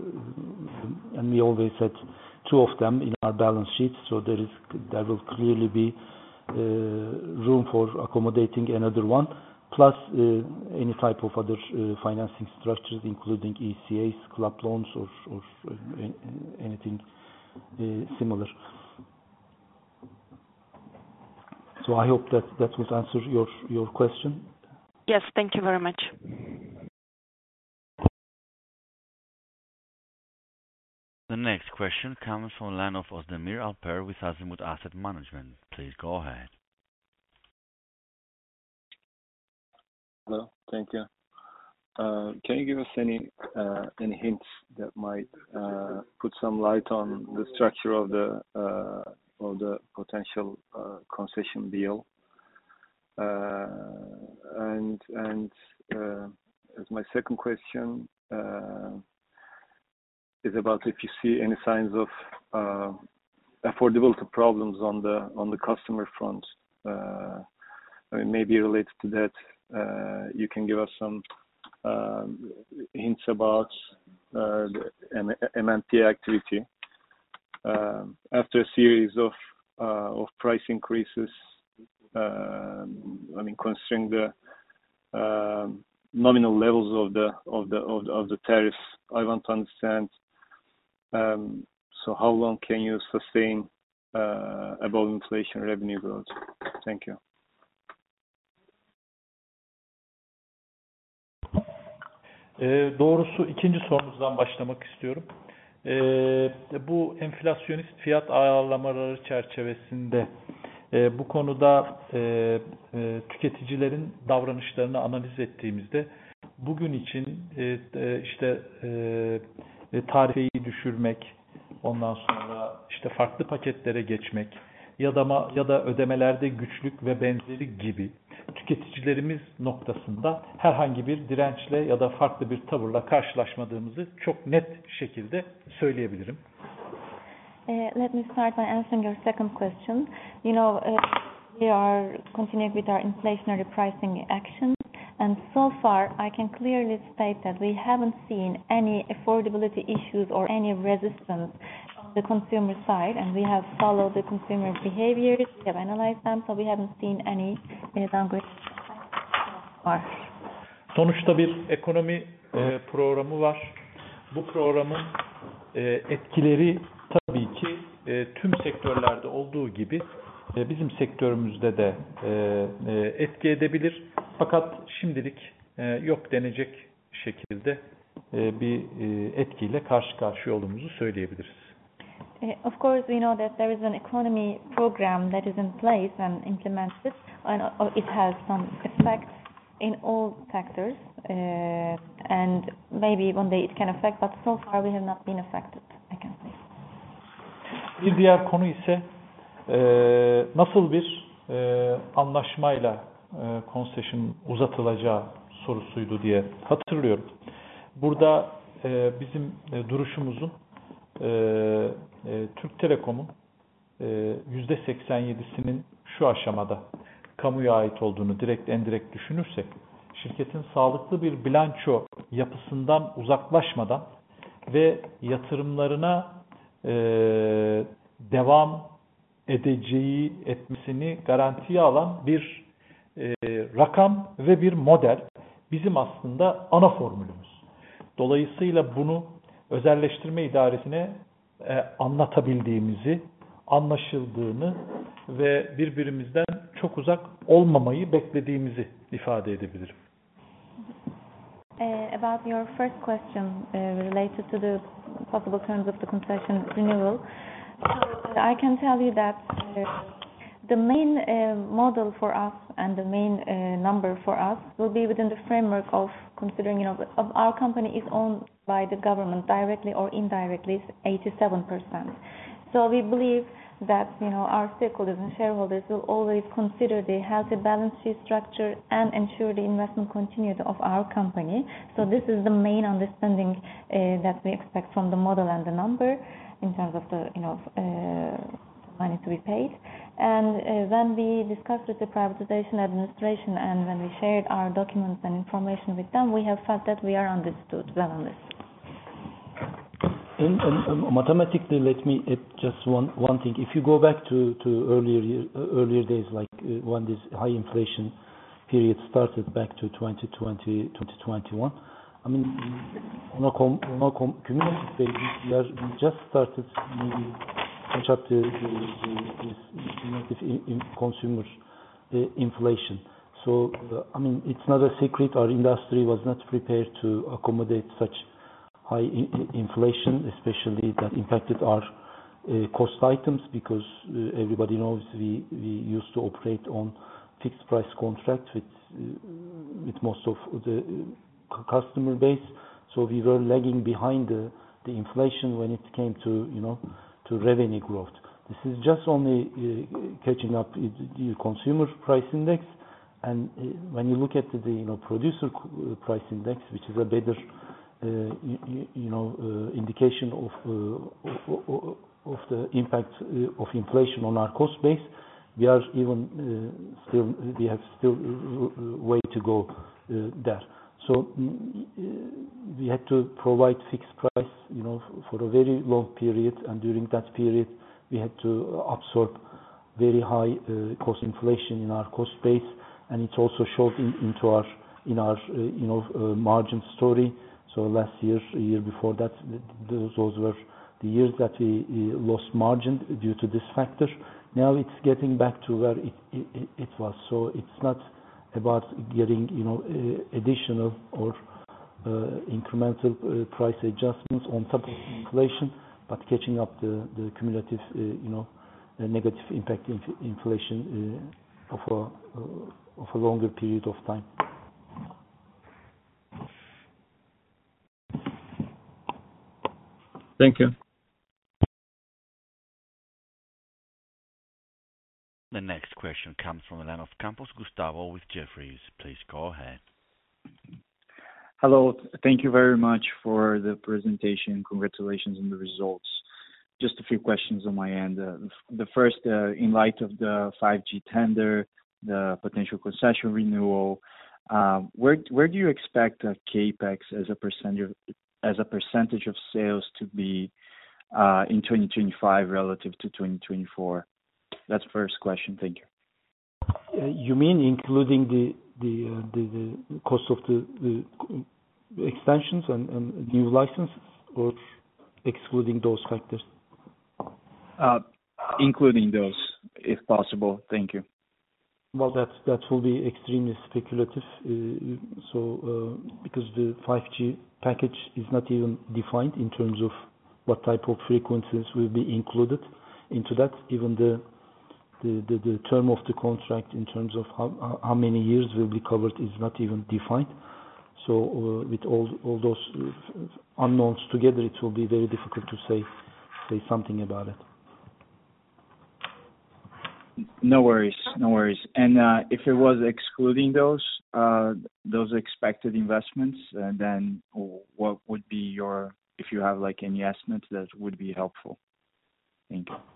and we always had two of them in our balance sheet. So there is there will clearly be uh, room for accommodating another one, plus uh, any type of other uh, financing structures, including E C As, club loans, or or uh, anything uh, similar. So I hope that that will answer your your question. Yes, thank you very much. The next question comes from the line of Özdemir Alper with Azimut Asset Management. Please go ahead. Hello, thank you. Uh, can you give us any uh, any hints that might uh, put some light on the structure of the uh, of the potential uh, concession deal? Uh, and and uh, as my second question uh, is about if you see any signs of uh, affordability problems on the on the customer front. Uh, I mean, maybe related to that, uh, you can give us some um, hints about uh, the M M T activity uh, after a series of uh, of price increases. Uh, I mean, considering the uh, nominal levels of the of the of the, of the tariffs, I want to understand. Um, so, how long can you sustain uh, above inflation revenue growth? Thank you. Ee, doğrusu ikinci sorunuzdan başlamak istiyorum. Ee, bu enflasyonist fiyat ayarlamaları çerçevesinde e, bu konuda e, e, tüketicilerin davranışlarını analiz ettiğimizde bugün için e, e, işte e, tarifeyi düşürmek, ondan sonra işte farklı paketlere geçmek ya da ya da ödemelerde güçlük ve benzeri gibi tüketicilerimiz noktasında herhangi bir dirençle ya da farklı bir tavırla karşılaşmadığımızı çok net şekilde söyleyebilirim. Uh, let me start by answering your second question. You know, uh, we are continuing with our inflationary pricing actions, and so far I can clearly state that we haven't seen any affordability issues or any resistance on the consumer side, and we have followed the consumer behaviors, we have analyzed them, so we haven't seen any uh, downgrade. Sonuçta bir ekonomi e, programı var. Bu programın e, etkileri tabii ki e, tüm sektörlerde olduğu gibi e, bizim sektörümüzde de e, e, etki edebilir. Fakat şimdilik e, yok denecek şekilde e, bir e, etkiyle karşı karşıya olduğumuzu söyleyebiliriz. Of course, we know that there is an economy program that is in place and implemented, and it has some effects in all sectors, uh, and maybe one day it can affect, but so far we have not been affected, I can say. Bir diğer konu ise e, nasıl bir e, anlaşmayla e, concession uzatılacağı sorusuydu diye hatırlıyorum. Burada e, bizim e, duruşumuzun e, e, Türk Telekom'un e, yüzde seksen yedisinin şu aşamada kamuya ait olduğunu direkt endirekt düşünürsek, şirketin sağlıklı bir bilanço yapısından uzaklaşmadan ve yatırımlarına e, devam edeceği etmesini garantiye alan bir e, rakam ve bir model bizim aslında ana formülümüz. Dolayısıyla bunu özelleştirme idaresine e, anlatabildiğimizi, anlaşıldığını ve birbirimizden çok uzak olmamayı beklediğimizi ifade edebilirim. Uh, about your first question uh, related to the possible terms of the concession renewal, so, uh, I can tell you that uh, the main uh, model for us and the main uh, number for us will be within the framework of considering, you know, of our company is owned by the government directly or indirectly, eighty-seven percent. So we believe that, you know, our stakeholders and shareholders will always consider the healthy balance sheet structure and ensure the investment continuity of our company. So this is the main understanding uh, that we expect from the model and the number in terms of the, you know, uh, money to be paid. And uh, when we discussed with the privatization administration and when we shared our documents and information with them, we have felt that we are understood, well understood. And, and um, mathematically, let me add just one one thing. If you go back to to earlier year, uh, earlier days, like uh, when this high inflation period started back to twenty twenty, twenty twenty-one, I mean, on a, com, on a com, cumulative basis, we, are, we just started maybe catch up the, the, the, this cumulative in, in consumer uh, inflation. So, uh, I mean, it's not a secret. Our industry was not prepared to accommodate such high in inflation, especially that impacted our uh, cost items, because uh, everybody knows we, we used to operate on fixed price contracts with uh, with most of the customer base. So we were lagging behind the, the inflation when it came to, you know, to revenue growth. This is just only uh, catching up with the consumer price index, and uh, when you look at the, you know, producer price index, which is a better Uh, you, you know, uh, indication of, uh, of the impact uh, of inflation on our cost base, we are even uh, still, we have still way to go uh, there. So uh, we had to provide fixed price, you know, for a very long period, and during that period, we had to absorb very high uh, cost inflation in our cost base, and it's also showed in, into our, in our, uh, you know, uh, margin story. So last year, a year before that, those, those were the years that we lost margin due to this factor. Now it's getting back to where it, it, it was. So it's not about getting, you know, uh, additional or uh, incremental uh, price adjustments on top of inflation, but catching up the, the cumulative, uh, you know, uh, negative impact in inflation uh, of a uh, of a longer period of time. Thank you. The next question comes from the line of Campos Gustavo with Jefferies. Please go ahead. Hello. Thank you very much for the presentation. Congratulations on the results. Just a few questions on my end. Uh, the first, uh, in light of the five G tender, the potential concession renewal, uh, where where do you expect uh, CapEx as a percentage of, as a percentage of sales to be uh, in twenty twenty-five relative to twenty twenty-four? That's the first question. Thank you. Uh, you mean including the the uh, the, the cost of the, the extensions and, and new licenses, or excluding those factors? Uh, including those, if possible. Thank you. Well, that that will be extremely speculative. Uh, so uh, because the five G package is not even defined in terms of what type of frequencies will be included into that. Even the the, the, the term of the contract in terms of how how many years will be covered is not even defined. So uh, with all all those uh, unknowns together, it will be very difficult to say say something about it. No worries, no worries. And uh, if it was excluding those uh, those expected investments, uh, then what would be your, if you have like any estimates that would be helpful? Thank you.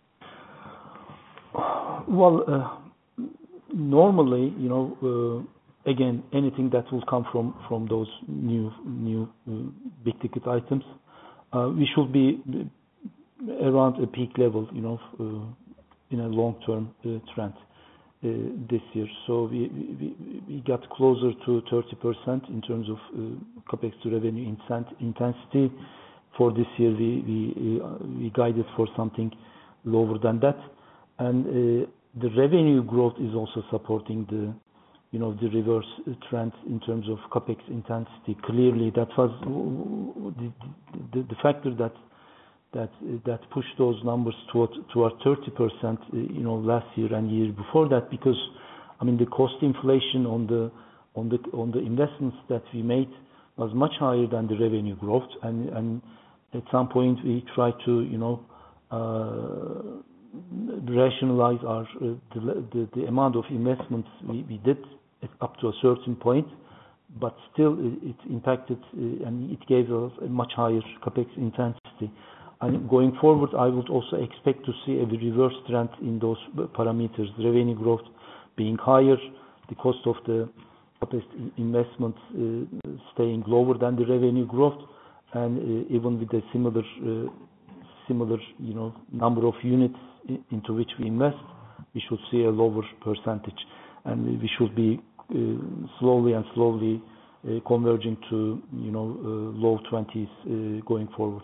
Well, uh, normally, you know, uh, again, anything that will come from from those new new uh, big ticket items, uh, we should be around a peak level, you know. Uh, in a long-term uh, trend uh, this year. So we, we, we got closer to thirty percent in terms of uh, capex to revenue intensity. For this year, we we, uh, we guided for something lower than that. And uh, the revenue growth is also supporting the, you know, the reverse trend in terms of capex intensity. Clearly, that was the, the, the factor that that that pushed those numbers toward toward thirty percent, you know, last year and year before that, because I mean the cost inflation on the on the on the investments that we made was much higher than the revenue growth, and and at some point we tried to, you know, uh, rationalize our uh, the, the the amount of investments we, we did up to a certain point, but still it, it impacted uh, and it gave us a much higher capex intensity. And going forward, I would also expect to see a reverse trend in those parameters, revenue growth being higher, the cost of the investment uh, staying lower than the revenue growth, and uh, even with a similar, uh, similar, you know, number of units into which we invest, we should see a lower percentage, and we should be uh, slowly and slowly uh, converging to, you know, uh, low twenties uh, going forward.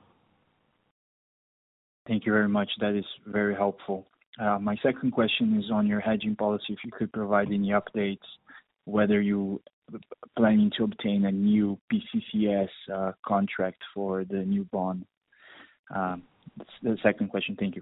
Thank you very much. That is very helpful. Uh, my second question is on your hedging policy. If you could provide any updates, whether you planning to obtain a new P C C S uh, contract for the new bond. Um, that's the second question. Thank you.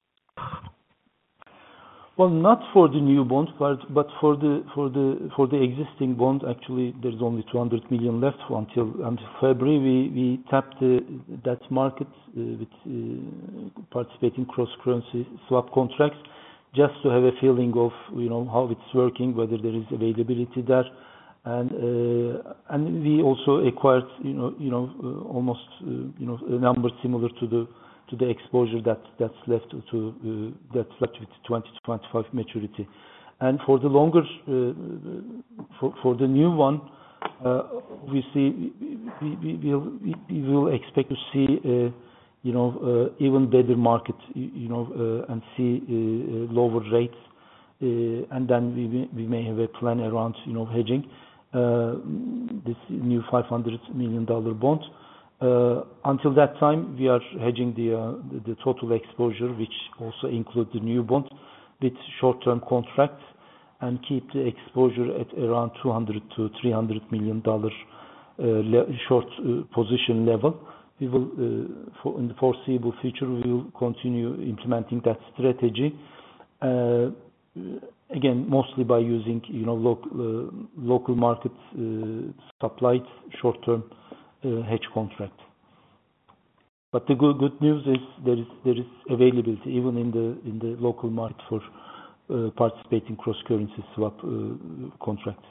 Well, not for the new bond, but but for the for the for the existing bond. Actually, there's only two hundred million left for until until February. We we tapped the, that market uh, with uh, participating cross-currency swap contracts, just to have a feeling of, you know, how it's working, whether there is availability there, and uh, and we also acquired, you know you know uh, almost uh, you know a number similar to the. to the exposure that that's left to uh, that's left with twenty to twenty-five maturity. And for the longer uh, for for the new one, uh, we see we, we, we will we will expect to see uh, you know uh, even better market, you know uh, and see uh, lower rates, uh, and then we we may have a plan around, you know hedging uh, this new five hundred million dollar bond. Uh, until that time, we are hedging the, uh, the the total exposure, which also includes the new bond, with short-term contracts, and keep the exposure at around two hundred to three hundred million dollars uh, le- short uh, position level. We will, uh, for in the foreseeable future, we will continue implementing that strategy. Uh, again, mostly by using, you know, local uh, local market uh, supplied short-term Uh, hedge contract. But the good good news is there is there is availability even in the in the local market for uh, participating cross currency swap uh, contracts.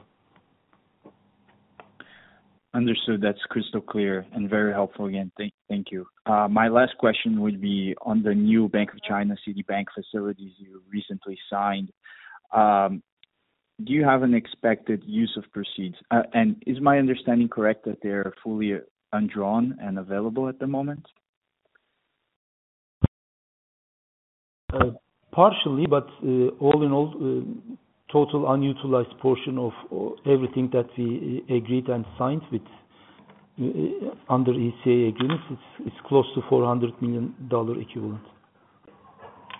Understood. That's crystal clear and very helpful again. Thank thank you. Uh, my last question would be on the new Bank of China Citibank facilities you recently signed. Um, Do you have an expected use of proceeds? Uh, and is my understanding correct that they're fully undrawn and available at the moment? Uh, partially, but uh, all in all, uh, total unutilized portion of everything that we agreed and signed with uh, under E C A agreements, it's, it's close to four hundred million dollars equivalent.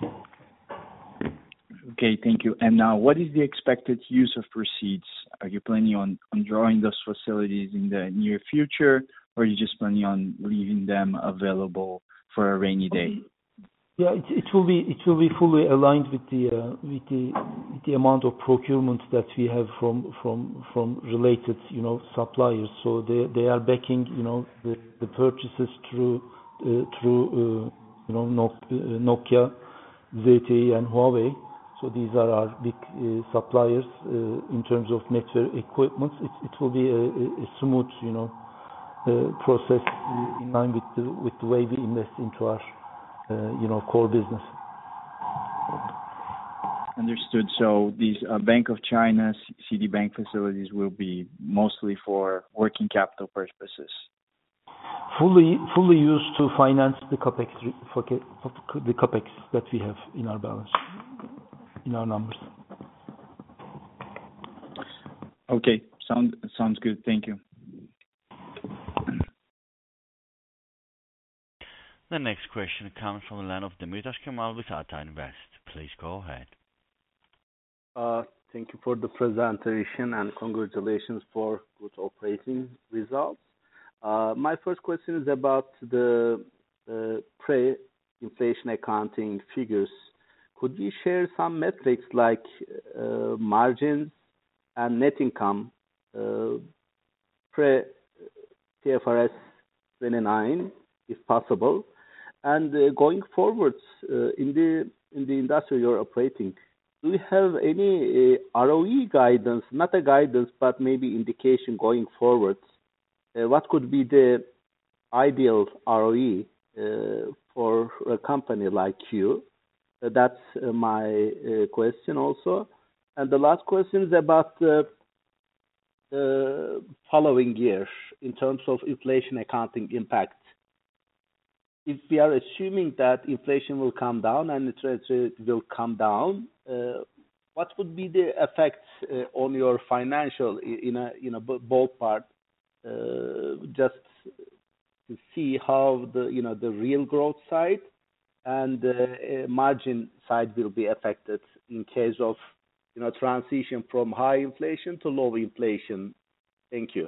Okay, thank you. And now, what is the expected use of proceeds? Are you planning on, on drawing those facilities in the near future, or are you just planning on leaving them available for a rainy day? Yeah, it, it will be it will be fully aligned with the uh, with the with the amount of procurement that we have from from from related you know suppliers. So they they are backing you know the, the purchases through uh, through uh, you know Nokia, Z T E, and Huawei. So these are our big uh, suppliers uh, in terms of network equipment. It it will be a, a smooth you know uh, process in line with the with the way we invest into our Uh, you know, core business. Understood. So these uh, Bank of China, Citibank facilities will be mostly for working capital purposes. Fully, fully used to finance the capex, the capex that we have in our balance, in our numbers. Okay, sound sounds good. Thank you. The next question comes from the line of Demirtaş Kemal with Ata Invest. Please go ahead. Uh, thank you for the presentation and congratulations for good operating results. Uh, my first question is about the uh, pre-inflation accounting figures. Could you share some metrics like uh, margins and net income uh, pre-T F R S twenty-nine, if possible? And uh, going forward uh, in the in the industry you're operating, do you have any uh, R O E guidance? Not a guidance, but maybe indication going forward. Uh, what could be the ideal R O E uh, for a company like you? Uh, that's uh, my uh, question also. And the last question is about the uh, following year in terms of inflation accounting impact. If we are assuming that inflation will come down and the interest rate will come down, uh, what would be the effects uh, on your financial in a in a ballpark? Uh, just to see how the you know the real growth side and the uh, margin side will be affected in case of you know transition from high inflation to low inflation. Thank you.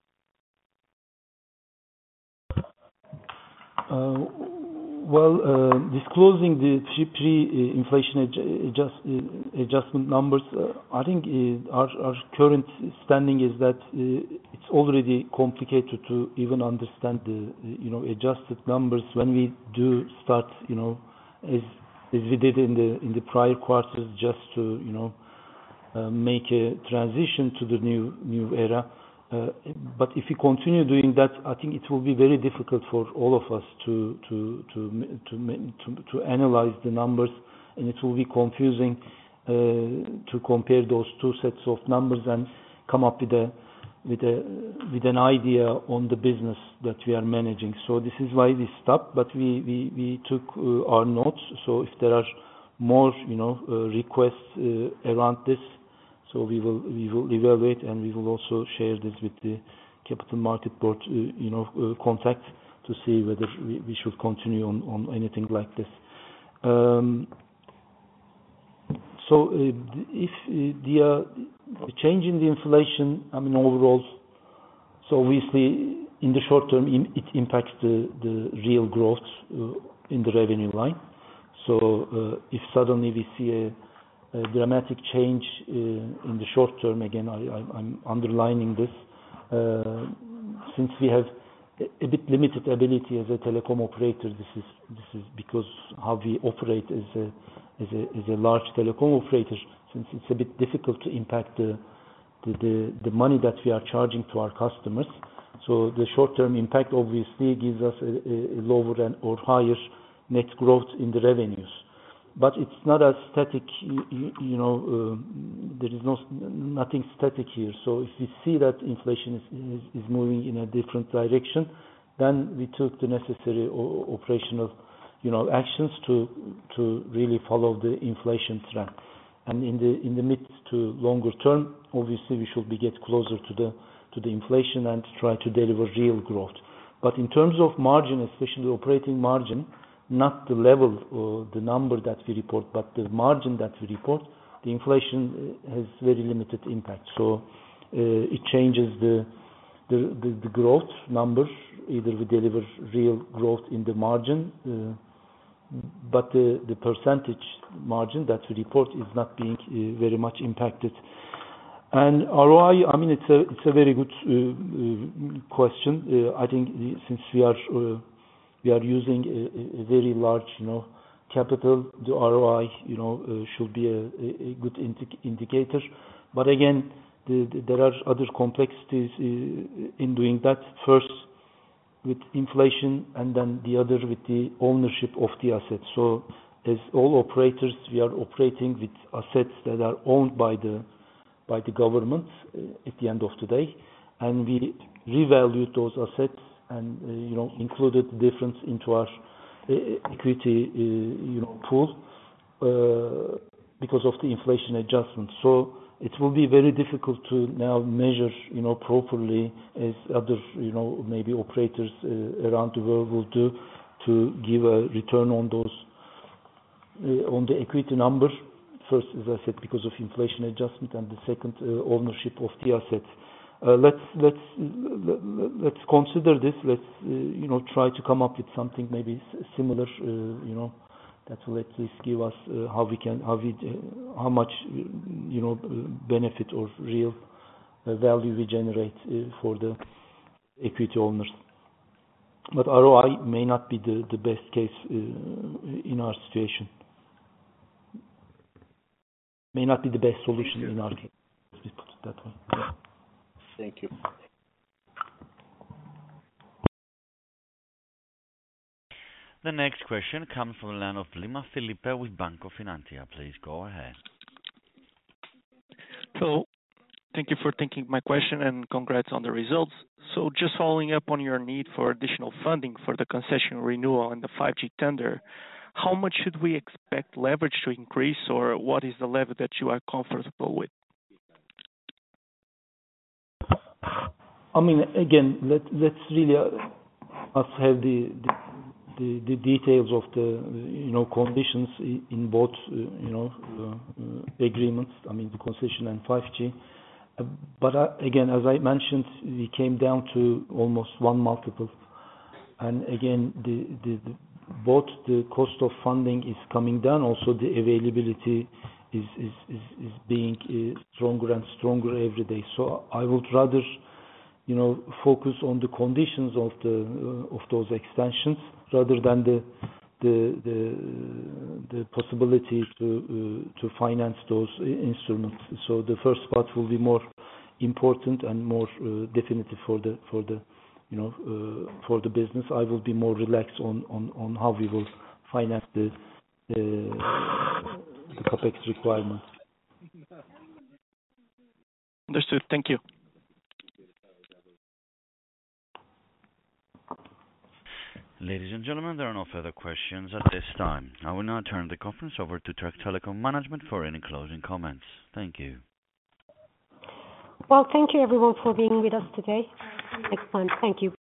Uh, well, uh, disclosing the pre-inflation adjust, uh, adjustment numbers, uh, I think uh, our, our current standing is that uh, it's already complicated to even understand the you know adjusted numbers when we do start you know as as we did in the in the prior quarters just to you know uh, make a transition to the new new era. Uh, but if we continue doing that, I think it will be very difficult for all of us to to to to to, to analyze the numbers, and it will be confusing uh, to compare those two sets of numbers and come up with a with a with an idea on the business that we are managing. So this is why we stopped, but we we we took uh, our notes. So if there are more, you know, uh, requests uh, around this. So we will we will evaluate, and we will also share this with the Capital Market Board, uh, you know, uh, contact to see whether we, we should continue on, on anything like this. Um, so uh, if uh, the, uh, the change in the inflation, I mean overall, so obviously in the short term it impacts the, the real growth uh, in the revenue line. So uh, if suddenly we see a A dramatic change uh, in the short term, again, I, I, I'm underlining this, uh, since we have a, a bit limited ability as a telecom operator. This is this is because how we operate as a as a as a large telecom operator. Since it's a bit difficult to impact the the the, the money that we are charging to our customers. So the short term impact obviously gives us a, a lower and or higher net growth in the revenues. But it's not as static, you, you know, uh, there is no nothing static here. So if we see that inflation is, is, is moving in a different direction, then we took the necessary o- operational, you know, actions to to really follow the inflation trend. And in the in the mid to longer term, obviously we should be get closer to the to the inflation and try to deliver real growth. But in terms of margin, especially operating margin, not the level or the number that we report, but the margin that we report, the inflation has very limited impact. So uh, it changes the the, the the growth number. Either we deliver real growth in the margin, uh, but the the percentage margin that we report is not being uh, very much impacted. And R O I, I mean, it's a it's a very good uh, uh, question. Uh, I think since we are uh, we are using a, a very large, you know, capital, the R O I, you know, uh, should be a, a good indi- indicator. But again, the, the, there are other complexities uh, in doing that. First, with inflation, and then the other with the ownership of the assets. So, as all operators, we are operating with assets that are owned by the by the government uh, at the end of the day, and we revalued those assets and uh, you know included the difference into our uh, equity uh, you know pool uh, because of the inflation adjustment. So it will be very difficult to now measure you know properly as other you know maybe operators uh, around the world will do to give a return on those uh, on the equity number. First, as I said, because of inflation adjustment, and the second, uh, ownership of the assets. Uh, let's let's let's consider this. Let's uh, you know try to come up with something maybe similar. Uh, you know that will at least give us uh, how we can how we uh, how much you know benefit or real uh, value we generate uh, for the equity owners. But R O I may not be the the best case uh, in our situation. May not be the best solution in our case. Let's put it that way. Yeah. Thank you. The next question comes from the line of Lima Felipe with Banco Finantia. Please go ahead. So, thank you for taking my question and congrats on the results. So, just following up on your need for additional funding for the concession renewal and the five G tender, how much should we expect leverage to increase, or what is the level that you are comfortable with? I mean, again, let, let's really uh, us have the, the the the details of the you know conditions in both uh, you know uh, uh, agreements. I mean, the concession and five G. Uh, but uh, again, as I mentioned, we came down to almost one multiple, and again, the the, the both the cost of funding is coming down, also the availability is is is, is being uh, stronger and stronger every day. So I would rather, you know, focus on the conditions of the uh, of those extensions rather than the the the, the possibility to uh, to finance those instruments. So the first part will be more important and more uh, definitive for the for the you know, uh, for the business. I will be more relaxed on, on, on how we will finance the, the, the CapEx requirements. Understood. Thank you. Ladies and gentlemen, there are no further questions at this time. I will now turn the conference over to Turk Telecom management for any closing comments. Thank you. Well, thank you everyone for being with us today. Next time. Thank you.